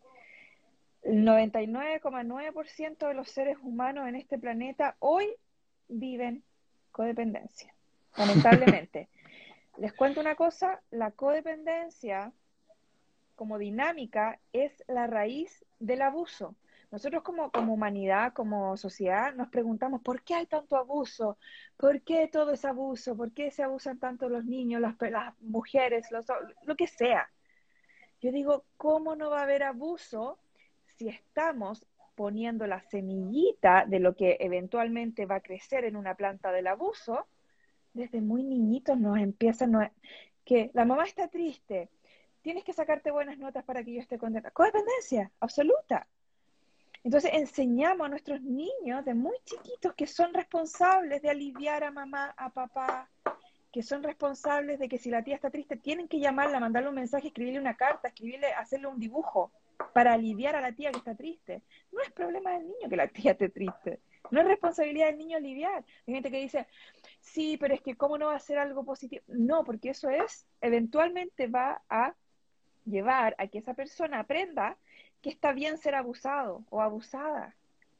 El 99,9% de los seres humanos en este planeta hoy viven codependencia, lamentablemente. Les cuento una cosa, la codependencia como dinámica es la raíz del abuso. Nosotros como humanidad, como sociedad, nos preguntamos ¿por qué hay tanto abuso? ¿Por qué todo es abuso? ¿Por qué se abusan tanto los niños, las mujeres, lo que sea? Yo digo, ¿cómo no va a haber abuso si estamos poniendo la semillita de lo que eventualmente va a crecer en una planta del abuso? Desde muy niñitos nos empiezan que la mamá está triste, tienes que sacarte buenas notas para que yo esté contenta. Codependencia, absoluta. Entonces enseñamos a nuestros niños de muy chiquitos que son responsables de aliviar a mamá, a papá, que son responsables de que si la tía está triste tienen que llamarla, mandarle un mensaje, escribirle una carta, escribirle, hacerle un dibujo para aliviar a la tía que está triste. No es problema del niño que la tía esté triste. No es responsabilidad del niño aliviar. Hay gente que dice, sí, pero es que ¿cómo no va a ser algo positivo? No, porque eso eventualmente va a llevar a que esa persona aprenda que está bien ser abusado o abusada.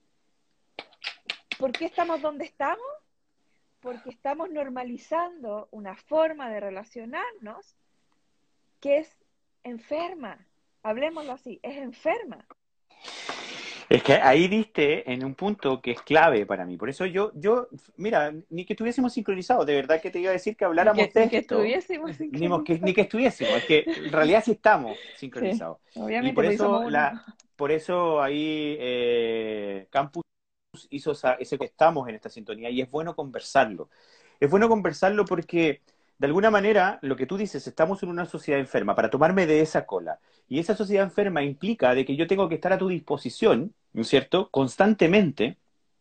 ¿Por qué estamos donde estamos? Porque estamos normalizando una forma de relacionarnos que es enferma. Hablemoslo así, es enferma.
Es que ahí diste en un punto que es clave para mí. Por eso mira, ni que estuviésemos sincronizados, de verdad que te iba a decir que habláramos de
Ni que
esto,
estuviésemos
ni
sincronizados.
que estuviésemos, es que en realidad sí estamos
Sí,
sincronizados. Y
obviamente, porque somos uno.
por eso ahí Campus hizo ese que estamos en esta sintonía y es bueno conversarlo. Es bueno conversarlo porque de alguna manera, lo que tú dices, estamos en una sociedad enferma, para tomarme de esa cola. Y esa sociedad enferma implica de que yo tengo que estar a tu disposición, ¿no es cierto?, constantemente,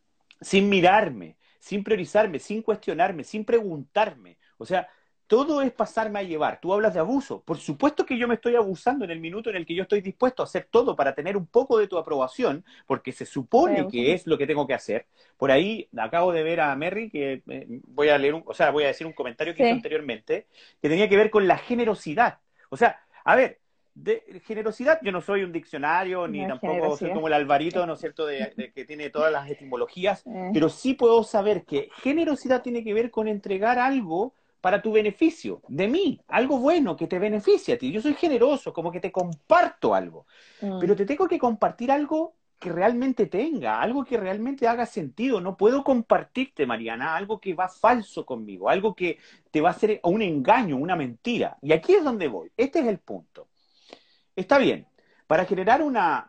sin mirarme, sin priorizarme, sin cuestionarme, sin preguntarme. O sea, todo es pasarme a llevar. Tú hablas de abuso. Por supuesto que yo me estoy abusando en el minuto en el que yo estoy dispuesto a hacer todo para tener un poco de tu aprobación, porque se
Estoy
supone que
abusando.
es lo que tengo que hacer. Por ahí acabo de ver a Merry, que voy a leer, o sea, voy a decir un comentario que hizo
Sí,
anteriormente, que tenía que ver con la generosidad. O sea, a ver, de generosidad, yo no soy un diccionario, ni
no es
tampoco soy
generosidad.
como el Alvarito,
Eh,
¿no es cierto?, de que tiene todas las etimologías,
eh,
pero sí puedo saber que generosidad tiene que ver con entregar algo para tu beneficio, de mí, algo bueno que te beneficie a ti. Yo soy generoso, como que te comparto algo,
mm,
pero te tengo que compartir algo que realmente tenga, algo que realmente haga sentido. No puedo compartirte, Mariana, algo que va falso conmigo, algo que te va a hacer un engaño, una mentira. Y aquí es donde voy. Este es el punto. Está bien, para generar una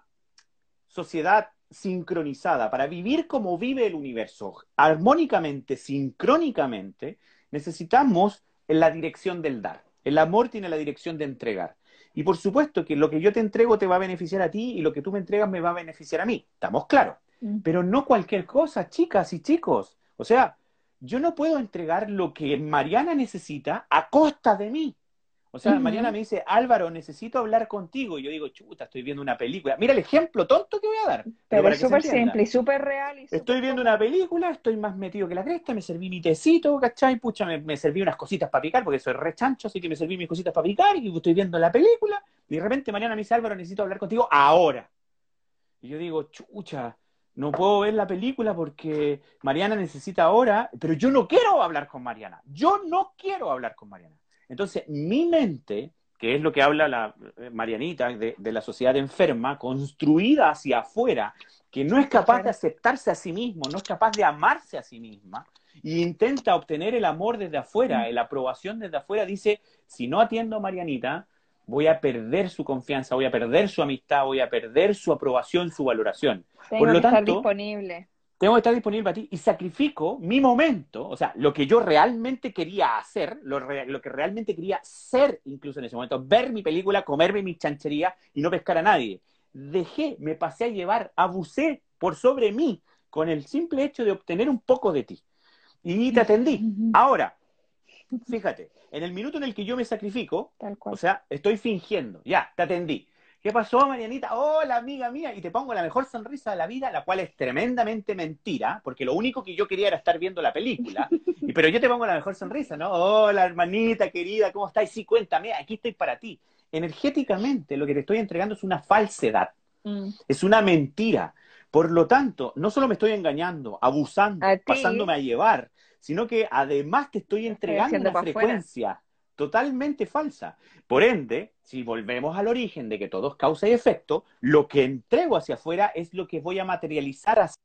sociedad sincronizada, para vivir como vive el universo, armónicamente, sincrónicamente, necesitamos en la dirección del dar. El amor tiene la dirección de entregar. Y por supuesto que lo que yo te entrego te va a beneficiar a ti y lo que tú me entregas me va a beneficiar a mí. ¿Estamos claros?
mm,
Pero no cualquier cosa, chicas y chicos. O sea, yo no puedo entregar lo que Mariana necesita a costa de mí. O sea, Mariana
ujú.
me dice, Álvaro, necesito hablar contigo. Y yo digo, chuta, estoy viendo una película. Mira el ejemplo tonto que voy a dar, pero
Pero
para
es
que se
súper
entienda.
simple y súper real y
Estoy
súper
viendo una
común.
película, estoy más metido que la cresta, me serví mi tecito, ¿cachai? Pucha, me serví unas cositas para picar, porque soy re chancho, así que me serví mis cositas para picar y estoy viendo la película. Y de repente Mariana me dice, Álvaro, necesito hablar contigo ahora. Y yo digo, chucha, no puedo ver la película porque Mariana necesita ahora, pero yo no quiero hablar con Mariana. Yo no quiero hablar con Mariana. Entonces, mi mente, que es lo que habla la Marianita de la sociedad enferma, construida hacia afuera, que no es
Hacia
capaz de
afuera.
aceptarse a sí mismo, no es capaz de amarse a sí misma, y intenta obtener el amor desde afuera,
Mm.
la aprobación desde afuera, dice, si no atiendo a Marianita, voy a perder su confianza, voy a perder su amistad, voy a perder su aprobación, su valoración. Por
Tengo
lo
que estar
tanto,
disponible.
tengo que estar disponible para ti y sacrifico mi momento, o sea, lo que yo realmente quería hacer, lo que realmente quería ser incluso en ese momento, ver mi película, comerme mi chanchería y no pescar a nadie. Me pasé a llevar, abusé por sobre mí con el simple hecho de obtener un poco de ti. Y te atendí. Ahora, fíjate, en el minuto en el que yo me sacrifico,
Tal
o
cual.
sea, estoy fingiendo, ya, te atendí. ¿Qué pasó, Marianita? Hola, amiga mía, y te pongo la mejor sonrisa de la vida, la cual es tremendamente mentira, porque lo único que yo quería era estar viendo la película, pero yo te pongo la mejor sonrisa, ¿no? Hola, hermanita querida, ¿cómo estás? Sí, cuéntame, aquí estoy para ti. Energéticamente, lo que te estoy entregando es una falsedad,
Mm.
es una mentira. Por lo tanto, no solo me estoy engañando,
A
abusando,
ti
pasándome a llevar, sino que además te estoy
lo estoy
entregando
haciendo
una
para afuera.
frecuencia totalmente falsa. Por ende, si volvemos al origen de que todo es causa y efecto, lo que entrego hacia afuera es lo que voy a materializar hacia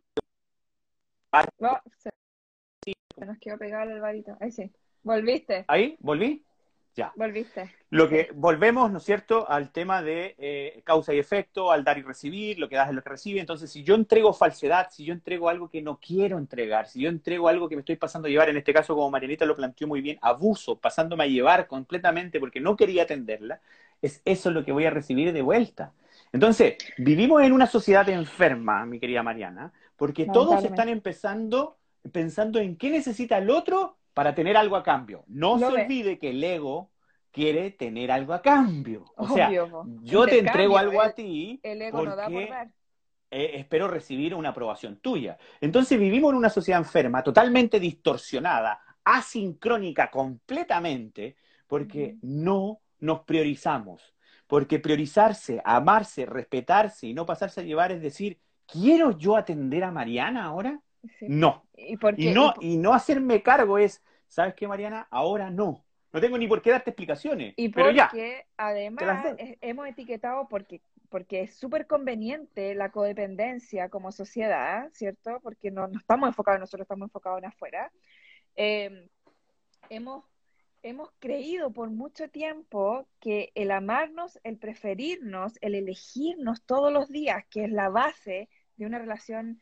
Oh, se nos quedó pegado el alvarito. Ahí sí. Volviste.
ahí, ¿volví? Ya.
Volviste.
Lo
Sí.
que volvemos, ¿no es cierto?, al tema de causa y efecto, al dar y recibir, lo que das es lo que recibe. Entonces, si yo entrego falsedad, si yo entrego algo que no quiero entregar, si yo entrego algo que me estoy pasando a llevar, en este caso, como Marianita lo planteó muy bien, abuso, pasándome a llevar completamente porque no quería atenderla, es eso lo que voy a recibir de vuelta. Entonces, vivimos en una sociedad enferma, mi querida Mariana, porque todos están
Lamentablemente.
empezando pensando en qué necesita el otro para tener algo a cambio. No
Lo
se
ve.
olvide que el ego quiere tener algo a cambio. O sea,
Obvio, po.
yo te entrego
Intercambio.
algo a ti
El ego no da por
porque
dar.
espero recibir una aprobación tuya. Entonces vivimos en una sociedad enferma, totalmente distorsionada, asincrónica completamente, porque
Ujú.
no nos priorizamos. Porque priorizarse, amarse, respetarse y no pasarse a llevar es decir, ¿quiero yo atender a Mariana ahora?
Sí.
No.
¿Y por qué?
Y no hacerme cargo es, ¿sabes qué, Mariana? Ahora no. No tengo ni por qué darte explicaciones,
Y
pero ya,
porque
te las
además
doy.
hemos etiquetado porque es súper conveniente la codependencia como sociedad, ¿cierto? Porque no estamos enfocados, nosotros estamos enfocados en afuera. Eh, hemos, hemos creído por mucho tiempo que el amarnos, el preferirnos, el elegirnos todos los días, que es la base de una relación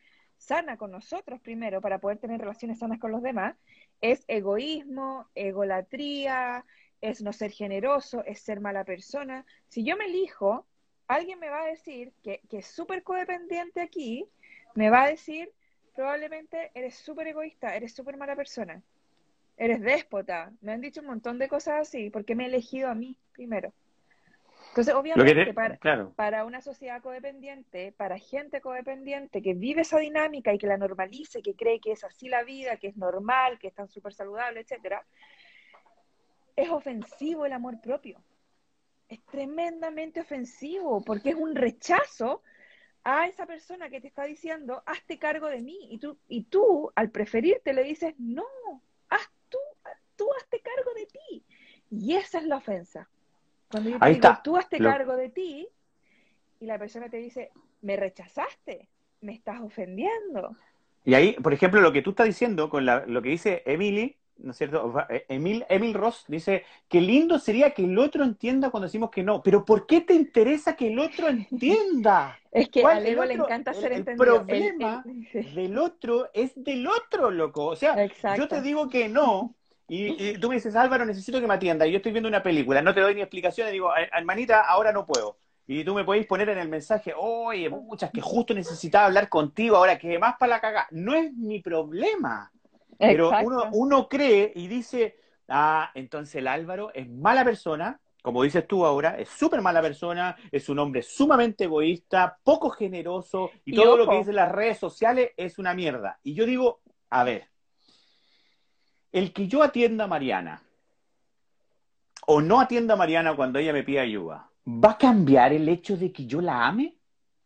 sana con nosotros primero para poder tener relaciones sanas con los demás, es egoísmo, egolatría, es no ser generoso, es ser mala persona. Si yo me elijo, alguien me va a decir que es súper codependiente aquí, me va a decir, probablemente eres súper egoísta, eres súper mala persona, eres déspota. Me han dicho un montón de cosas así, porque me he elegido a mí primero. Entonces, obviamente,
Claro.
para una sociedad codependiente, para gente codependiente que vive esa dinámica y que la normalice, que cree que es así la vida, que es normal, que están súper saludables, etcétera, es ofensivo el amor propio. Es tremendamente ofensivo porque es un rechazo a esa persona que te está diciendo, hazte cargo de mí. Y tú al preferirte, le dices, no, tú hazte cargo de ti. Y esa es la ofensa. Cuando yo te
Ahí
digo,
está.
tú hazte cargo de ti, y la persona te dice, me rechazaste, me estás ofendiendo.
Y ahí, por ejemplo, lo que tú estás diciendo con lo que dice Emily, ¿no es cierto? Emil Ross dice, qué lindo sería que el otro entienda cuando decimos que no, pero ¿por qué te interesa que el otro entienda?
Es que
¿Cuál?
al ego le encanta ser
El
entendido.
problema del otro es del otro, loco. O sea, yo te
Exacto.
digo que no, y tú me dices, Álvaro, necesito que me atienda, y yo estoy viendo una película, no te doy ni explicaciones, digo, hermanita, ahora no puedo. Y tú me podéis poner en el mensaje, oye, muchas que justo necesitaba hablar contigo, ahora que más para la cagada. No es mi problema. Pero
Exacto.
uno cree y dice, ah, entonces el Álvaro es mala persona, como dices tú ahora, es súper mala persona, es un hombre sumamente egoísta, poco generoso, y
Y
todo lo que
ojo,
dicen las redes sociales es una mierda. Y yo digo, a ver, el que yo atienda a Mariana, o no atienda a Mariana cuando ella me pide ayuda, ¿va a cambiar el hecho de que yo la ame?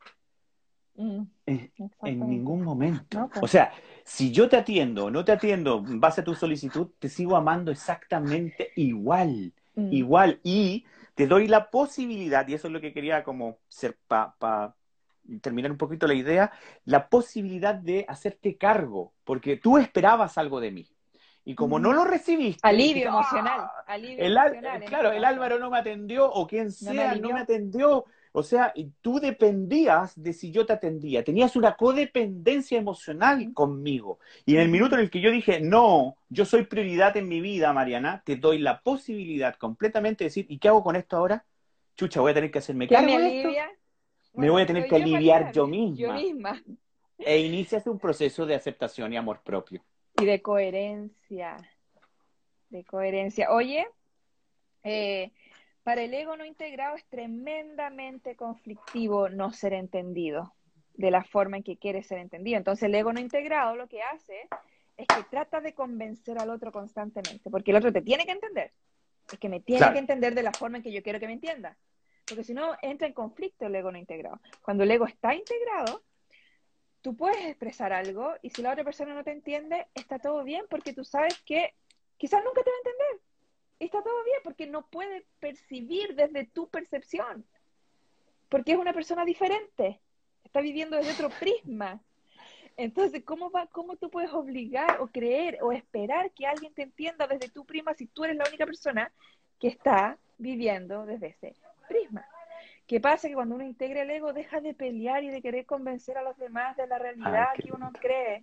En
exactamente.
ningún momento.
No,
O
pues.
sea, si yo te atiendo o no te atiendo en base a tu solicitud, te sigo amando exactamente igual,
Mm.
igual. Y te doy la posibilidad, y eso es lo que quería como ser para terminar un poquito la idea, la posibilidad de hacerte cargo, porque tú esperabas algo de mí. Y como no lo recibiste,
Alivio
dijiste,
emocional,
¡ah!
alivio emocional en
Claro,
este
el
caso.
Álvaro no me atendió, o quien
No me
sea no me
alivió.
atendió. O sea, y tú dependías de si yo te atendía. Tenías una codependencia emocional conmigo. Y en el minuto en el que yo dije, no, yo soy prioridad en mi vida, Mariana, te doy la posibilidad completamente de decir, ¿y qué hago con esto ahora? Chucha, voy a tener que hacerme
¿Quién me
cargo de esto.
alivia?
Me voy
Bueno,
a tener
soy
que
yo para
aliviar yo
aliviarme, yo
misma.
misma.
E inicias un proceso de aceptación y amor propio.
Y de coherencia, de coherencia. Oye, para el ego no integrado es tremendamente conflictivo no ser entendido de la forma en que quiere ser entendido. Entonces el ego no integrado lo que hace es que trata de convencer al otro constantemente, porque el otro te tiene que entender. Es que me tiene que
Claro.
entender de la forma en que yo quiero que me entienda. Porque si no, entra en conflicto el ego no integrado. Cuando el ego está integrado, tú puedes expresar algo y si la otra persona no te entiende, está todo bien porque tú sabes que quizás nunca te va a entender. Está todo bien porque no puede percibir desde tu percepción. Porque es una persona diferente. Está viviendo desde otro prisma. Entonces, ¿cómo tú puedes obligar o creer o esperar que alguien te entienda desde tu prisma si tú eres la única persona que está viviendo desde ese prisma? ¿Qué pasa? Que cuando uno integra el ego, deja de pelear y de querer convencer a los demás de la
Ay,
realidad
qué
que uno
lindo.
cree.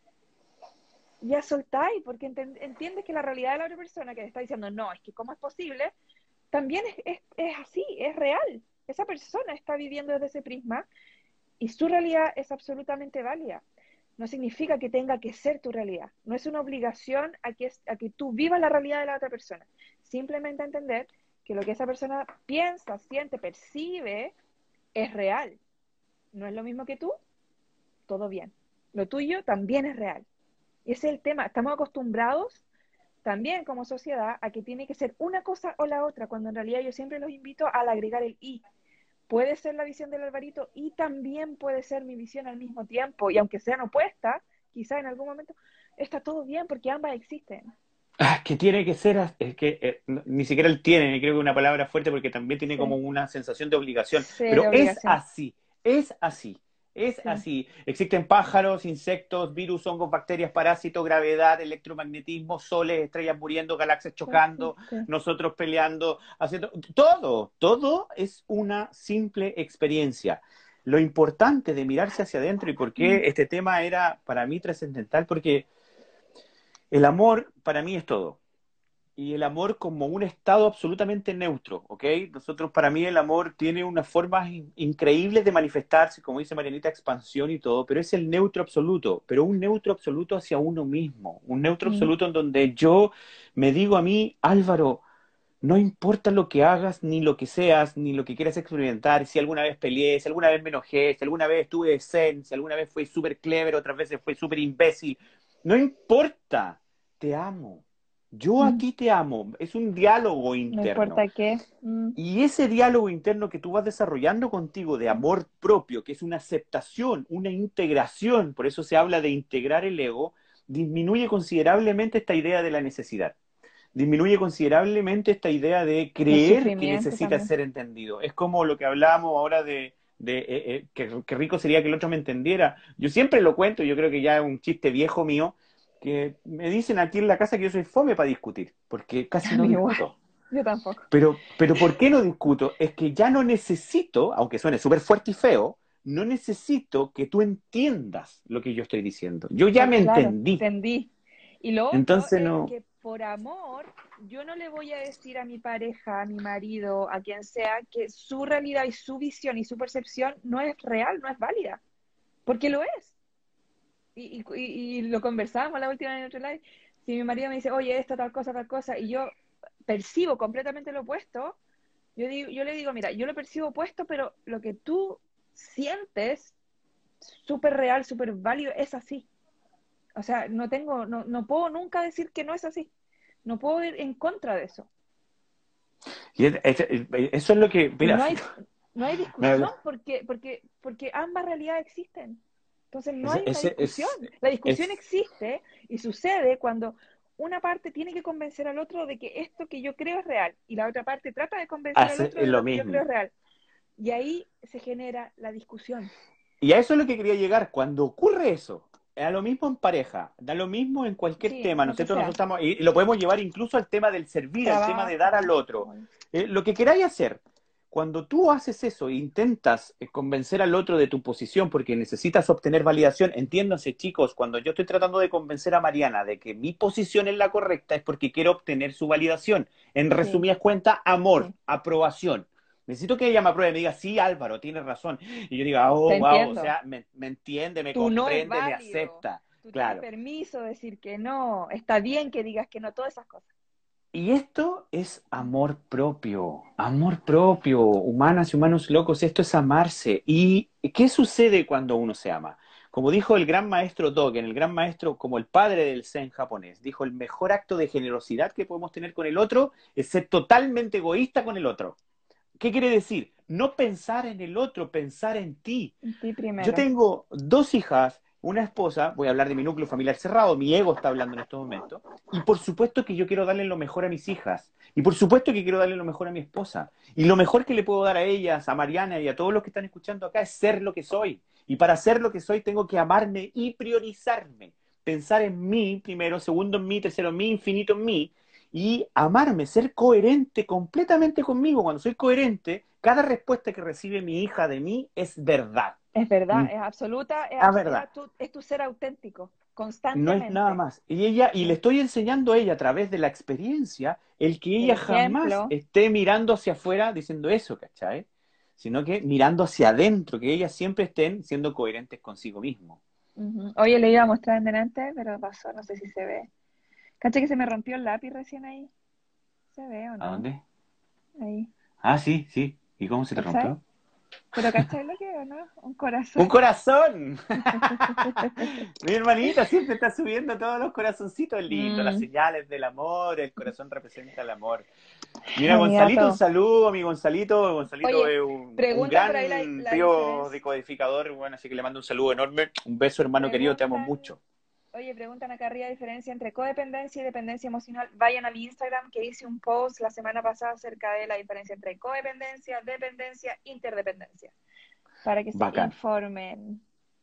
Ya soltáis, porque entiendes que la realidad de la otra persona que te está diciendo, no, es que cómo es posible, también es así, es real. Esa persona está viviendo desde ese prisma y su realidad es absolutamente válida. No significa que tenga que ser tu realidad. No es una obligación a que tú vivas la realidad de la otra persona. Simplemente entender que lo que esa persona piensa, siente, percibe es real. No es lo mismo que tú, todo bien. Lo tuyo también es real. Y ese es el tema. Estamos acostumbrados también como sociedad a que tiene que ser una cosa o la otra, cuando en realidad yo siempre los invito al agregar el y. Puede ser la visión del Alvarito y también puede ser mi visión al mismo tiempo. Y aunque sean opuestas, quizá en algún momento, está todo bien porque ambas existen.
Ah, que tiene que ser, es que ni siquiera él tiene, creo que es una palabra fuerte porque también tiene como
Sí,
una sensación de obligación,
sí, de
pero es
obligación.
así, es así, es
Sí,
así. Existen pájaros, insectos, virus, hongos, bacterias, parásitos, gravedad, electromagnetismo, soles, estrellas muriendo, galaxias
sí,
chocando,
sí.
nosotros peleando, haciendo todo es una simple experiencia. lo importante de mirarse hacia adentro y por qué este tema era para mí trascendental, porque el amor para mí es todo. Y el amor como un estado absolutamente neutro, ¿ok? Nosotros, para mí, el amor tiene unas formas increíbles de manifestarse, como dice Marianita, expansión y todo, pero es el neutro absoluto, pero un neutro absoluto hacia uno mismo, un neutro
Mm.
absoluto en donde yo me digo a mí, Álvaro, no importa lo que hagas, ni lo que seas, ni lo que quieras experimentar, si alguna vez peleé, si alguna vez me enojé, si alguna vez estuve zen, si alguna vez fui súper clever, otras veces fui súper imbécil, no importa, te amo. Yo a
Mm.
ti te amo, es un diálogo
No
interno.
importa qué. Mm.
Y ese diálogo interno que tú vas desarrollando contigo de amor propio, que es una aceptación, una integración, por eso se habla de integrar el ego, disminuye considerablemente esta idea de la necesidad. Disminuye considerablemente esta idea de
El
creer que
sufrimiento
necesitas
también.
ser entendido. Es como lo que hablábamos ahora que rico sería que el otro me entendiera. Yo siempre lo cuento, yo creo que ya es un chiste viejo mío, que me dicen aquí en la casa que yo soy fome para discutir, porque casi
A
no
mí igual.
discuto.
Yo tampoco.
Pero ¿por qué no discuto? Es que ya no necesito, aunque suene súper fuerte y feo, no necesito que tú entiendas lo que yo estoy diciendo. Yo ya me
Claro,
entendí.
entendí. Y lo otro
Entonces
es
no.
que por amor, yo no le voy a decir a mi pareja, a mi marido, a quien sea, que su realidad y su visión y su percepción no es real, no es válida, porque lo es. Y lo conversábamos la última vez en nuestro live. Si mi marido me dice, oye, esto, tal cosa, y yo percibo completamente lo opuesto, yo le digo, mira, yo lo percibo opuesto, pero lo que tú sientes, súper real, súper válido, es así. O sea, no puedo nunca decir que no es así. No puedo ir en contra de eso.
Eso es lo que,
Y
mira,
no hay discusión porque ambas realidades existen. Entonces no hay una discusión. La discusión
es
existe y sucede cuando una parte tiene que convencer al otro de que esto que yo creo es real y la otra parte trata de convencer al otro de
lo
lo que yo creo es
mismo.
real. Y ahí se genera la discusión.
Y a eso es lo que quería llegar. Cuando ocurre eso, da lo mismo en pareja, da lo mismo en cualquier
Sí,
tema, ¿no
lo
es
que
cierto? Nosotros
sea.
estamos, y lo podemos llevar incluso al tema del servir, al tema de dar
Trabajo.
al otro. Lo que queráis hacer, cuando tú haces eso e intentas convencer al otro de tu posición porque necesitas obtener validación, entiéndanse chicos, cuando yo estoy tratando de convencer a Mariana de que mi posición es la correcta es porque quiero obtener su validación. En
Sí,
resumidas cuentas, amor,
sí.
aprobación. Necesito que ella me apruebe y me diga, sí, Álvaro, tienes razón. Y yo diga,
Te
oh, wow, o
entiendo.
sea, me entiende, me
Tú no es
comprende, me
válido.
acepta.
Tú tienes
Claro.
permiso de decir que no. Está bien que digas que no, todas esas cosas.
Y esto es amor propio, humanas y humanos locos, esto es amarse. ¿Y qué sucede cuando uno se ama? Como dijo el gran maestro Dogen, el gran maestro como el padre del Zen japonés, dijo, el mejor acto de generosidad que podemos tener con el otro es ser totalmente egoísta con el otro. ¿Qué quiere decir? No pensar en el otro, pensar en ti.
En ti
Yo
primero.
tengo dos hijas, una esposa, voy a hablar de mi núcleo familiar cerrado, mi ego está hablando en estos momentos, y por supuesto que yo quiero darle lo mejor a mis hijas, y por supuesto que quiero darle lo mejor a mi esposa, y lo mejor que le puedo dar a ellas, a Mariana y a todos los que están escuchando acá es ser lo que soy, y para ser lo que soy tengo que amarme y priorizarme, pensar en mí primero, segundo en mí, tercero en mí, infinito en mí, y amarme, ser coherente completamente conmigo. Cuando soy coherente, cada respuesta que recibe mi hija de mí es verdad.
Es verdad, es absoluta,
Ah, verdad.
es tu ser auténtico,
No es nada
constantemente.
más. Y le
Sí.
estoy enseñando a ella a través de la experiencia el que
El
ella jamás
ejemplo.
esté mirando hacia afuera diciendo eso, ¿cachai? Sino que mirando hacia adentro, que ellas siempre estén siendo coherentes consigo mismo.
Ujú. Oye, le iba a mostrar en delante, pero pasó, no sé si se ve. ¿Caché que se me rompió el lápiz recién ahí? ¿Se ve o
¿A
no?
dónde?
Ahí.
Ah, sí, sí. ¿Y cómo se te
¿Cachai?
rompió?
¿Pero cachai lo que o no? Un corazón.
¡Un corazón! Mi hermanita siempre está subiendo todos los corazoncitos lindos, las
Mm,
señales del amor, el corazón representa el amor. Mira,
a mi
Gonzalito, un
gato.
saludo a mi Gonzalito. Gonzalito
Oye,
es un
preguntan por ahí
gran
la
tío
diferencia.
decodificador, bueno, así que le mando un saludo enorme. Un beso, hermano querido, te amo
Preguntan,
mucho.
oye, preguntan acá arriba la diferencia entre codependencia y dependencia emocional. Vayan al Instagram que hice un post la semana pasada acerca de la diferencia entre codependencia, dependencia, interdependencia, para que se
Bacán.
informen.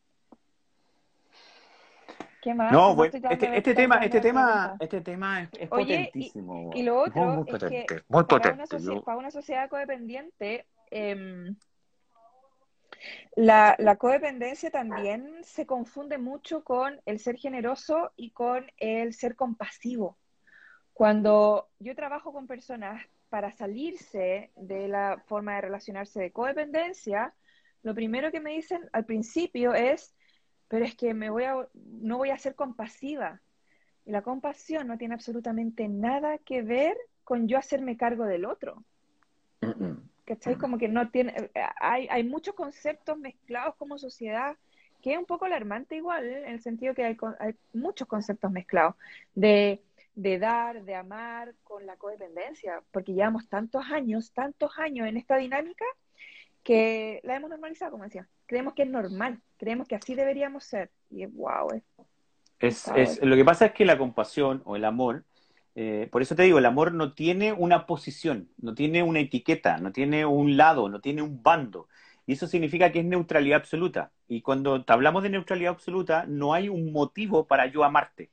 ¿Qué más?
No,
No
bueno,
estoy tratando de ver preguntas.
este tema es
Oye, y
potentísimo.
lo
Muy,
otro
muy
es que
potente, muy potente. Yo,
para una sociedad codependiente, La codependencia también se confunde mucho con el ser generoso y con el ser compasivo. Cuando yo trabajo con personas para salirse de la forma de relacionarse de codependencia, lo primero que me dicen al principio es, pero es que no voy a ser compasiva. Y la compasión no tiene absolutamente nada que ver con yo hacerme cargo del otro.
Mm, mm,
¿Cachai?
mm.
Como que no tiene, hay muchos conceptos mezclados como sociedad, que es un poco alarmante igual, ¿eh? En el sentido que hay muchos conceptos mezclados de dar, de amar con la codependencia, porque llevamos tantos años en esta dinámica que la hemos normalizado, como decía. Creemos que es normal, creemos que así deberíamos ser. Y es wow,
Lo que pasa es que la compasión o el amor, por eso te digo, el amor no tiene una posición, no tiene una etiqueta, no tiene un lado, no tiene un bando. Y eso significa que es neutralidad absoluta. Y cuando te hablamos de neutralidad absoluta, no hay un motivo para yo amarte.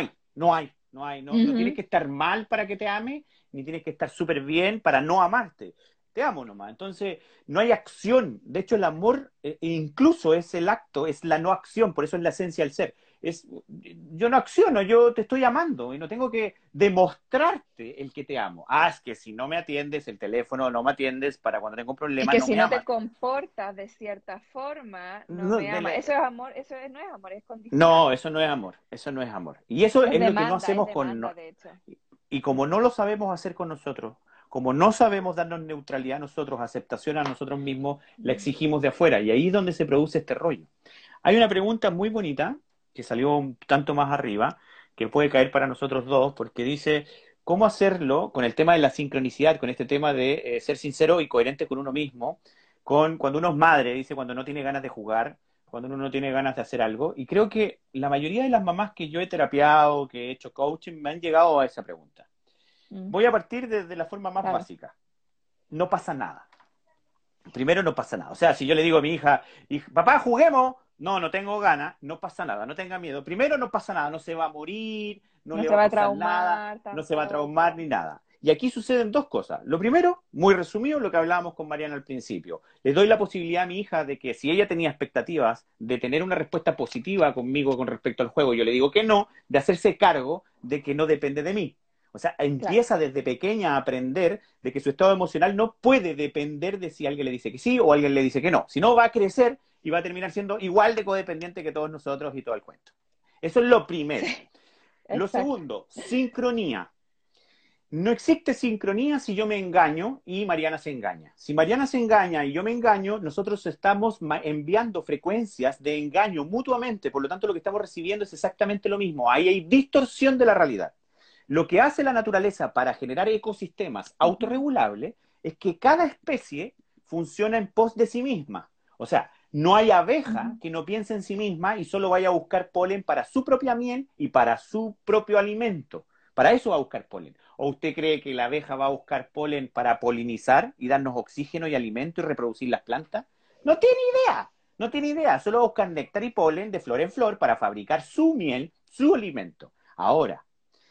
No tienes
Ujú.
que estar mal para que te ame, ni tienes que estar súper bien para no amarte. Te amo nomás. Entonces, no hay acción. De hecho, el amor incluso es el acto, es la no acción, por eso es la esencia del ser. Es, yo no acciono, yo te estoy amando y no tengo que demostrarte el que te amo. Ah, es que si no me atiendes el teléfono, no me atiendes para cuando tengo un
Es
problema,
que
no
si
me
no te
amas.
comportas de cierta forma, no
No,
me ama. Eso es amor, no es amor, es condicional.
no, eso no es amor, eso no es amor. Y eso es lo que no
Es
hacemos con...
demanda, de hecho.
Y como no lo sabemos hacer con nosotros, como no sabemos darnos neutralidad a nosotros, aceptación a nosotros mismos, la
Mm.
exigimos de afuera. Y ahí es donde se produce este rollo. Hay una pregunta muy bonita que salió un tanto más arriba, que puede caer para nosotros dos, porque dice, ¿cómo hacerlo con el tema de la sincronicidad, con este tema de ser sincero y coherente con uno mismo, con cuando uno es madre, dice, cuando no tiene ganas de jugar, cuando uno no tiene ganas de hacer algo? Y creo que la mayoría de las mamás que yo he terapiado, que he hecho coaching, me han llegado a esa pregunta.
Mm.
Voy a partir desde la forma más
Dale.
básica. No pasa nada. Primero no pasa nada. O sea, si yo le digo a mi hija, papá, juguemos, no tengo ganas, no pasa nada, no tenga miedo. Primero no pasa nada, no se va a morir, no
No
le
se
va a
va a
pasar nada,
traumar
no se va a traumar
tampoco.
ni nada. Y aquí suceden dos cosas. Lo primero, muy resumido, lo que hablábamos con Mariana al principio. Le doy la posibilidad a mi hija de que si ella tenía expectativas de tener una respuesta positiva conmigo con respecto al juego, yo le digo que no, de hacerse cargo de que no depende de mí. O sea,
Claro.
empieza desde pequeña a aprender de que su estado emocional no puede depender de si alguien le dice que sí o alguien le dice que no. Si no, va a crecer y va a terminar siendo igual de codependiente que todos nosotros y todo el cuento. Eso es lo primero.
Sí,
Lo
exacto.
segundo, sincronía. No existe sincronía si yo me engaño y Mariana se engaña. Si Mariana se engaña y yo me engaño, nosotros estamos enviando frecuencias de engaño mutuamente, por lo tanto lo que estamos recibiendo es exactamente lo mismo. Ahí hay distorsión de la realidad. Lo que hace la naturaleza para generar ecosistemas
Ujú.
autorregulables es que cada especie funciona en pos de sí misma. O sea, no hay abeja
Ujú.
que no piense en sí misma y solo vaya a buscar polen para su propia miel y para su propio alimento. Para eso va a buscar polen. ¿O usted cree que la abeja va a buscar polen para polinizar y darnos oxígeno y alimento y reproducir las plantas? No tiene idea, no tiene idea. Solo va a buscar néctar y polen de flor en flor para fabricar su miel, su alimento. Ahora,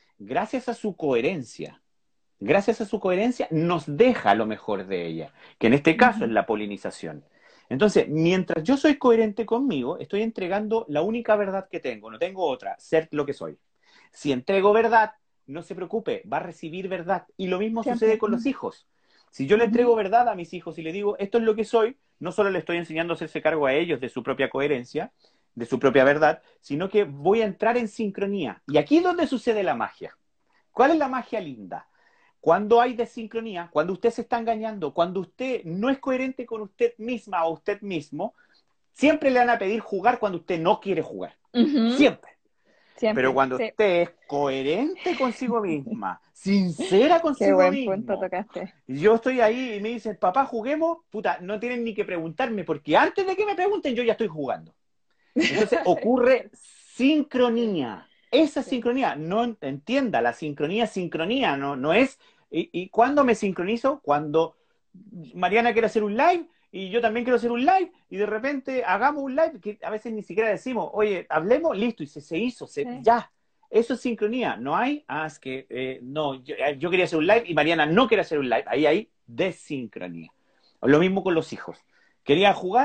gracias a su coherencia, nos deja lo mejor de ella, que en este caso es
Ujú.
la polinización. Entonces, mientras yo soy coherente conmigo, estoy entregando la única verdad que tengo, no tengo otra, ser lo que soy. Si entrego verdad, no se preocupe, va a recibir verdad. Y lo mismo sucede
Siempre.
con los hijos. Si yo le
Ujú.
entrego verdad a mis hijos y le digo, esto es lo que soy, no solo le estoy enseñando a hacerse cargo a ellos de su propia coherencia, de su propia verdad, sino que voy a entrar en sincronía. Y aquí es donde sucede la magia. ¿Cuál es la magia linda? Cuando hay desincronía, cuando usted se está engañando, cuando usted no es coherente con usted misma o usted mismo, siempre le van a pedir jugar cuando usted no quiere jugar.
Ujú.
Siempre. Pero
Siempre.
cuando
Sí.
usted es coherente consigo misma, sincera
Qué
consigo
buen punto
mismo,
tocaste.
yo estoy ahí y me dicen, papá, juguemos, puta, no tienen ni que preguntarme, porque antes de que me pregunten, yo ya estoy jugando. Entonces ocurre
Sí,
sincronía. Esa
sí.
sincronía, no entienda, la sincronía, no es. ¿Y cuándo me sincronizo? Cuando Mariana quiere hacer un live y yo también quiero hacer un live y de repente hagamos un live que a veces ni siquiera decimos, oye, hablemos, listo, y se hizo,
Sí.
ya. Eso es sincronía. No hay, es que no, yo quería hacer un live y Mariana no quiere hacer un live. Ahí hay desincronía. Lo mismo con los hijos. Quería jugar,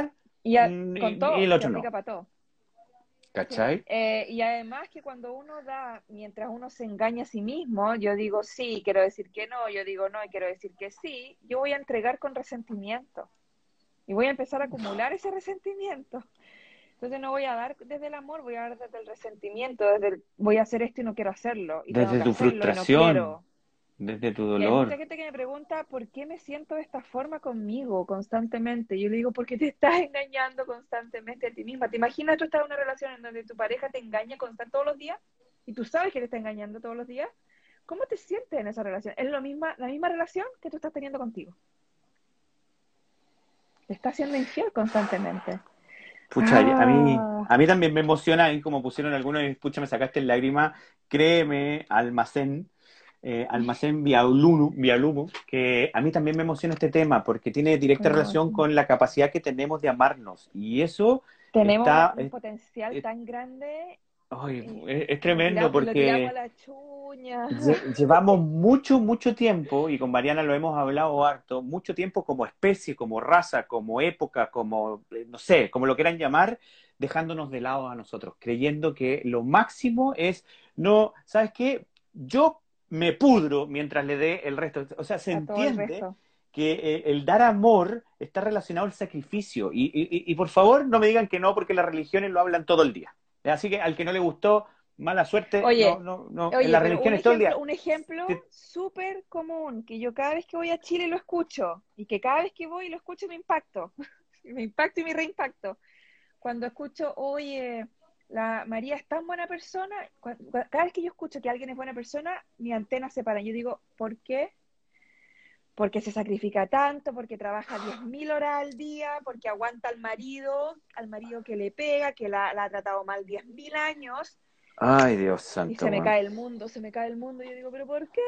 Con
y
todo,
el
se
otro
aplica
no.
para todo. Sí,
¿Cachai?
y además que cuando uno da, mientras uno se engaña a sí mismo, yo digo sí, quiero decir que no, yo digo no y quiero decir que sí, yo voy a entregar con resentimiento y voy a empezar a acumular ese resentimiento. Entonces no voy a dar desde el amor, voy a dar desde el resentimiento, voy a hacer esto y no quiero hacerlo, y tengo
Desde
que
tu
hacerlo y no
frustración,
quiero.
desde tu
Y hay mucha
dolor.
gente que me pregunta, ¿por qué me siento de esta forma conmigo constantemente? Yo le digo, porque te estás engañando constantemente a ti misma. ¿Te imaginas tú estar en una relación en donde tu pareja te engaña todos los días? Y tú sabes que te está engañando todos los días. ¿Cómo te sientes en esa relación? Es la misma relación que tú estás teniendo contigo. Te está haciendo infiel constantemente.
Pucha,
Ah,
a mí también me emociona, ahí como pusieron algunos, y pucha, me sacaste en lágrima, créeme, Almacén Vialumo, que a mí también me emociona este tema, porque tiene directa
no,
relación con la capacidad que tenemos de amarnos, y eso
tenemos
está,
un potencial
es-
tan grande
ay,
y,
es
y
tremendo,
lo tiramos a
porque
la chuña.
Llevamos mucho, mucho tiempo, y con Mariana lo hemos hablado harto, mucho tiempo como especie, como raza, como época, como, no sé, como lo quieran llamar, dejándonos de lado a nosotros, creyendo que lo máximo es, no, ¿sabes qué? Yo me pudro mientras le dé el resto. O sea, se
A todo el
entiende
resto.
que el dar amor está relacionado al sacrificio. Y por favor, no me digan que no, porque las religiones lo hablan todo el día. Así que al que no le gustó, mala suerte, no,
Oye,
no, no, en
oye,
las
pero
religiones todo el día.
un ejemplo
Te-
súper común, que yo cada vez que voy a Chile lo escucho, y que cada vez que voy lo escucho me impacto, me impacto y me reimpacto. Cuando escucho, oye, la María es tan buena persona, cada vez que yo escucho que alguien es buena persona, mi antena se para. Yo digo, ¿por qué? Porque se sacrifica tanto, porque trabaja 10.000 horas al día, porque aguanta al marido que le pega, que la ha tratado mal 10.000 años,
Ay, Dios
y
santo,
se me
weón.
cae el mundo, se me cae el mundo. Y yo digo, ¿pero por qué?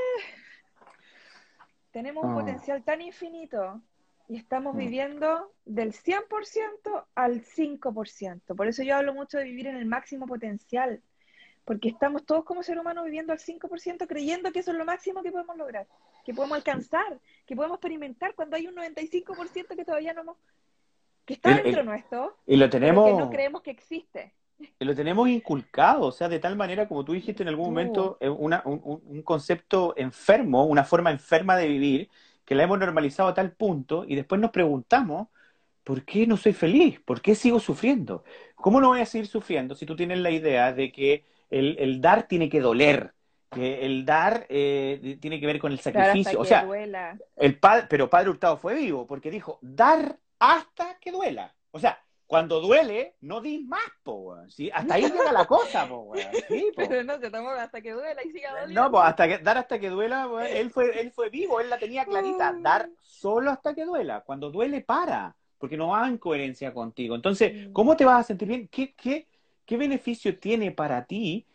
Tenemos un
Oh.
potencial tan infinito y estamos
Mm.
viviendo del 100% al 5%. Por eso yo hablo mucho de vivir en el máximo potencial, porque estamos todos como seres humanos viviendo al 5% creyendo que eso es lo máximo que podemos lograr, que podemos alcanzar, que podemos experimentar cuando hay un 95% que todavía no hemos, que está
El-
dentro
el-
nuestro,
y
pero que no creemos que existe.
lo tenemos inculcado, o sea, de tal manera, como tú dijiste en algún
Uh,
momento, un concepto enfermo, una forma enferma de vivir, que la hemos normalizado a tal punto, y después nos preguntamos, ¿por qué no soy feliz? ¿Por qué sigo sufriendo? ¿Cómo no voy a seguir sufriendo si tú tienes la idea de que el dar tiene que doler? Que el dar tiene que ver con el
Dar hasta
sacrificio. O
que
sea,
duela.
pero Padre Hurtado fue vivo, porque dijo, dar hasta que duela. O sea, cuando duele, no di más, po, weón. ¿Sí? Hasta ahí llega la cosa, po, weón. Sí, po.
Pero no se tomó hasta que duela y siga
No, pues
doliendo.
dar hasta que duela, weón. Él fue vivo, él la tenía clarita. Dar solo hasta que duela. Cuando duele, para, porque no va en coherencia contigo. Entonces,
Mm.
¿cómo te vas a sentir bien? ¿Qué beneficio tiene para ti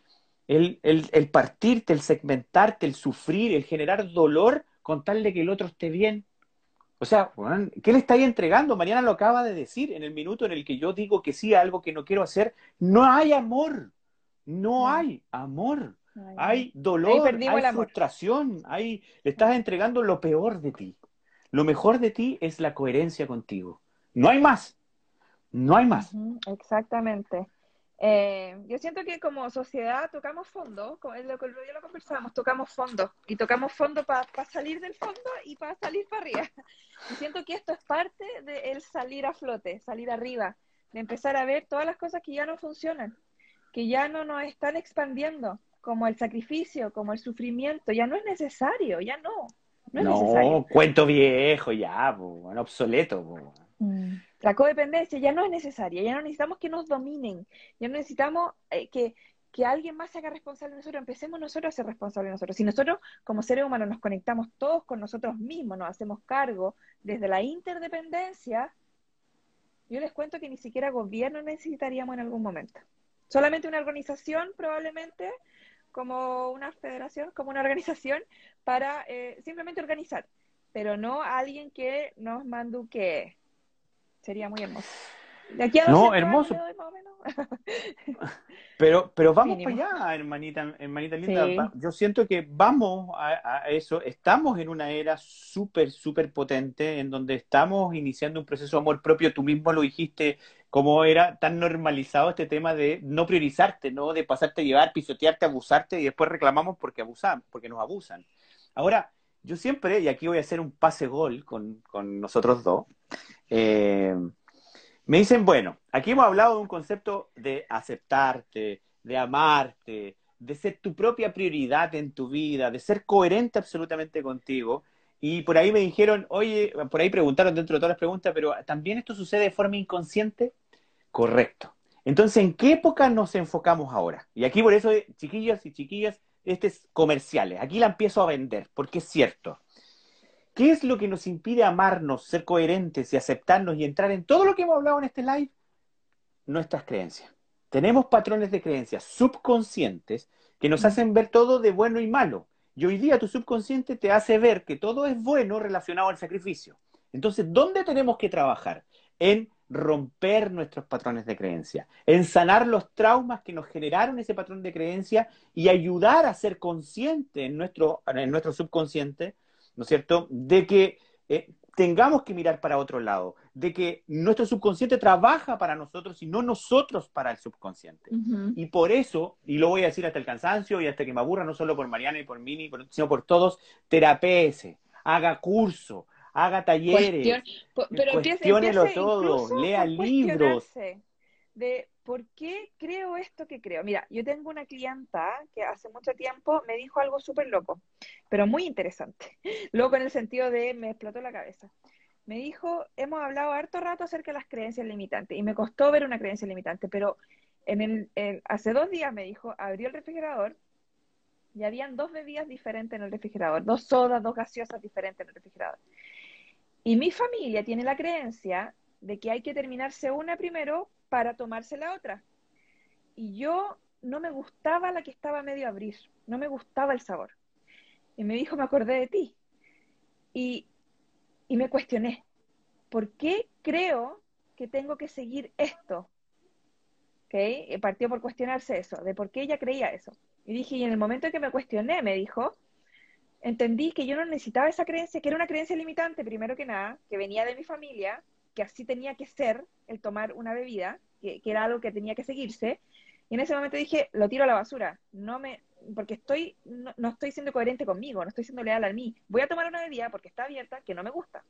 el partirte, el segmentarte, el sufrir, el generar dolor con tal de que el otro esté bien? O sea, weón, ¿qué le estáis entregando? Mariana lo acaba de decir, en el minuto en el que yo digo que sí a algo que no quiero hacer, no hay amor, no
No,
hay amor,
no hay amor.
hay
Ahí
dolor,
perdimos
hay
el amor.
frustración, le estás entregando lo peor de ti. Lo mejor de ti es la coherencia contigo. No hay más, no hay más.
Ujú, exactamente. Yo siento que como sociedad tocamos fondo, es lo que el otro día lo conversábamos, tocamos fondo y tocamos fondo para salir del fondo y para salir para arriba. Y siento que esto es parte del salir a flote, salir arriba, de empezar a ver todas las cosas que ya no funcionan, que ya no nos están expandiendo, como el sacrificio, como el sufrimiento, ya no es necesario, ya no es necesario.
No, cuento viejo ya, po, weón, obsoleto. Po.
La codependencia ya no es necesaria, ya no necesitamos que nos dominen, ya no necesitamos que alguien más se haga responsable de nosotros, empecemos nosotros a ser responsables de nosotros. Si nosotros como seres humanos nos conectamos todos con nosotros mismos, nos hacemos cargo desde la interdependencia, yo les cuento que ni siquiera gobierno necesitaríamos en algún momento. Solamente una organización probablemente, como una federación, como una organización, para simplemente organizar, pero no alguien que nos manduquee. Sería muy hermoso. De aquí a
No,
200 años le
hermoso.
doy más o menos.
Pero vamos
mínimo.
para allá, hermanita linda.
Sí,
Yo siento que vamos a eso. Estamos en una era súper, súper potente en donde estamos iniciando un proceso de amor propio. Tú mismo lo dijiste, cómo era tan normalizado este tema de no priorizarte, ¿no? De pasarte a llevar, pisotearte, abusarte y después reclamamos porque abusan, porque nos abusan. Ahora, yo siempre, y aquí voy a hacer un pase gol con nosotros dos, eh, me dicen, bueno, aquí hemos hablado de un concepto de aceptarte, de amarte, de ser tu propia prioridad en tu vida, de ser coherente absolutamente contigo. Y por ahí me dijeron, oye, por ahí preguntaron dentro de todas las preguntas, pero ¿también esto sucede de forma inconsciente? Correcto. Entonces, ¿en qué época nos enfocamos ahora? Y aquí por eso, chiquillos y chiquillas, este es comerciales. Aquí la empiezo a vender, porque es cierto. ¿Qué es lo que nos impide amarnos, ser coherentes y aceptarnos y entrar en todo lo que hemos hablado en este live? Nuestras creencias. Tenemos patrones de creencias subconscientes que nos hacen ver todo de bueno y malo. Y hoy día tu subconsciente te hace ver que todo es bueno relacionado al sacrificio. Entonces, ¿dónde tenemos que trabajar? En romper nuestros patrones de creencia, en sanar los traumas que nos generaron ese patrón de creencia y ayudar a ser consciente en nuestro subconsciente, ¿no es cierto?, de que tengamos que mirar para otro lado, de que nuestro subconsciente trabaja para nosotros y no nosotros para el subconsciente.
ujú.
Y por eso, y lo voy a decir hasta el cansancio y hasta que me aburra, no solo por Mariana y por mí, sino por todos, terapéese, haga curso, haga
Cuestión,
talleres,
pero
cuestiónelo
empiece
todo,
incluso
lea
por
libros.
cuestionarse de por qué creo esto que creo. Mira, yo tengo una clienta que hace mucho tiempo me dijo algo súper loco, pero muy interesante. Loco en el sentido de me explotó la cabeza. Me dijo, hemos hablado harto rato acerca de las creencias limitantes y me costó ver una creencia limitante, pero hace 2 días me dijo, abrió el refrigerador y habían 2 bebidas diferentes en el refrigerador, 2 sodas, 2 gaseosas diferentes en el refrigerador. Y mi familia tiene la creencia de que hay que terminarse una primero para tomarse la otra. Y yo no me gustaba la que estaba a medio abrir, no me gustaba el sabor. Y me dijo, me acordé de ti. Y, y me cuestioné, ¿por qué creo que tengo que seguir esto? ¿Okay? Y partió por cuestionarse eso, de por qué ella creía eso. Y dije, y en el momento en que me cuestioné, me dijo, entendí que yo no necesitaba esa creencia, que era una creencia limitante, primero que nada, que venía de mi familia, que así tenía que ser el tomar una bebida, que era algo que tenía que seguirse. Y en ese momento dije, lo tiro a la basura, porque no estoy siendo coherente conmigo, no estoy siendo leal a mí. Voy a tomar una bebida porque está abierta, que no me gusta.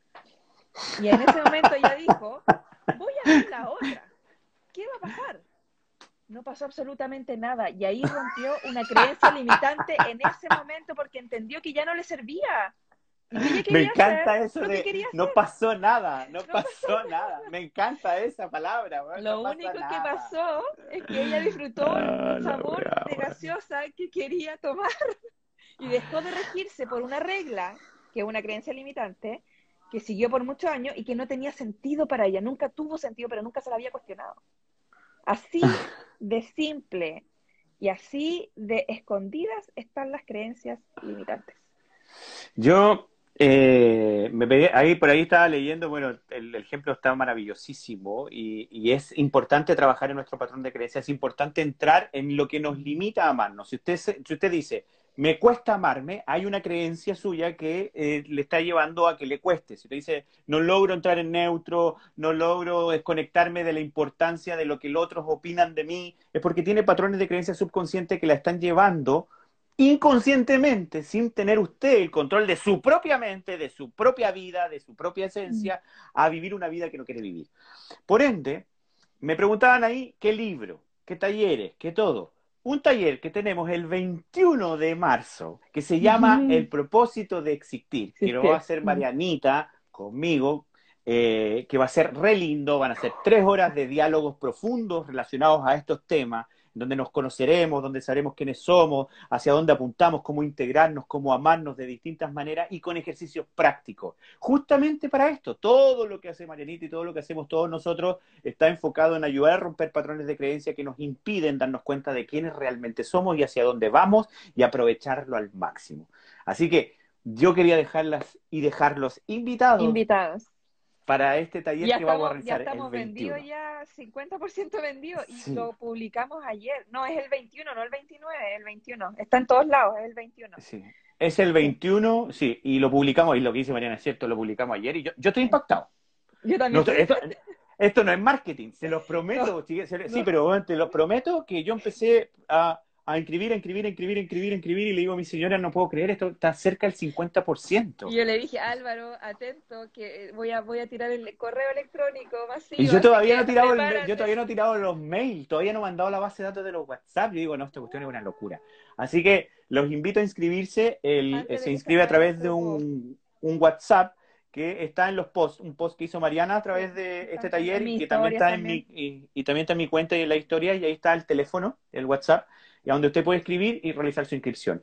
Y en ese momento ella dijo, voy a abrir la otra. ¿Qué va a pasar? No pasó absolutamente nada. Y ahí rompió una creencia limitante en ese momento porque entendió que ya no le servía. Y que ella
Me
quería hacer
encanta eso
lo que
de
quería
no
hacer.
pasó nada, no
No pasó
pasó nada.
nada.
Me encanta esa palabra, weón, no
Lo
pasa
único que
nada.
pasó es que ella disfrutó
Ah,
el
la
sabor
weá,
de
weón.
gaseosa que quería tomar y dejó de regirse por una regla, que es una creencia limitante, que siguió por muchos años y que no tenía sentido para ella. Nunca tuvo sentido, pero nunca se la había cuestionado. Así de simple y así de escondidas están las creencias limitantes.
Yo me pegué, ahí por ahí estaba leyendo, bueno, el ejemplo está maravillosísimo y es importante trabajar en nuestro patrón de creencias, es importante entrar en lo que nos limita a amarnos. Si usted dice, me cuesta amarme, hay una creencia suya que le está llevando a que le cueste. Si usted dice, no logro entrar en neutro, no logro desconectarme de la importancia de lo que los otros opinan de mí, es porque tiene patrones de creencia subconsciente que la están llevando inconscientemente, sin tener usted el control de su propia mente, de su propia vida, de su propia esencia, a vivir una vida que no quiere vivir. Por ende, me preguntaban ahí qué libro, qué talleres, qué todo. Un taller que tenemos el 21 de marzo, que se llama El propósito de existir, que lo va a
Existir.
hacer Marianita conmigo, que va a ser re lindo, van a ser 3 horas de diálogos profundos relacionados a estos temas, donde nos conoceremos, donde sabremos quiénes somos, hacia dónde apuntamos, cómo integrarnos, cómo amarnos de distintas maneras y con ejercicios prácticos. Justamente para esto, todo lo que hace Marianita y todo lo que hacemos todos nosotros está enfocado en ayudar a romper patrones de creencia que nos impiden darnos cuenta de quiénes realmente somos y hacia dónde vamos y aprovecharlo al máximo. Así que yo quería dejarlas y dejarlos invitados
Invitados.
para este taller que vamos a realizar
ya estamos
el 21.
vendidos ya, 50% vendidos, y
Sí.
lo publicamos ayer. No, es el 21, no el 29, es el 21. Está en todos lados, es el 21.
Sí. Es el 21, sí, y lo publicamos, y lo que dice Mariana es cierto, lo publicamos ayer, y yo estoy impactado.
Yo
No,
también.
esto no es marketing, se los prometo. Sí, pero bueno, te lo prometo que yo empecé a inscribir, y le digo a mi señora, no puedo creer, esto está cerca del 50%.
Y yo le dije, Álvaro, atento, que voy a tirar el correo electrónico masivo.
Y yo
así
todavía
que
no he tirado
prepárate.
yo todavía no he tirado los mails, todavía no he mandado la base de datos de los WhatsApp. Yo digo, no, esta cuestión es una locura. Así que los invito a inscribirse.
Antes de
Se
que
inscribe a
se acabe
través de
el
un WhatsApp que está en los posts, un post que hizo Mariana a través de este taller,
En mi
que también
historia
está y también está en mi cuenta y en la historia, y ahí está el teléfono, el WhatsApp, y a donde usted puede escribir y realizar su inscripción.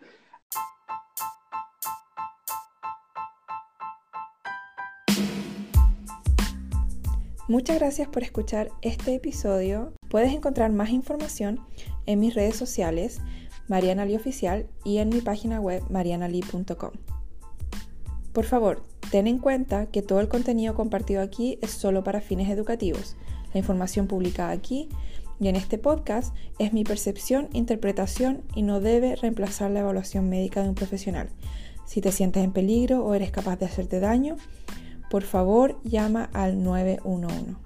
Muchas gracias por escuchar este episodio. Puedes encontrar más información en mis redes sociales, Mariana Lee Oficial, y en mi página web, marianalee.com. Por favor, ten en cuenta que todo el contenido compartido aquí es solo para fines educativos. La información publicada aquí y en este podcast es mi percepción, interpretación y no debe reemplazar la evaluación médica de un profesional. Si te sientes en peligro o eres capaz de hacerte daño, por favor llama al 911.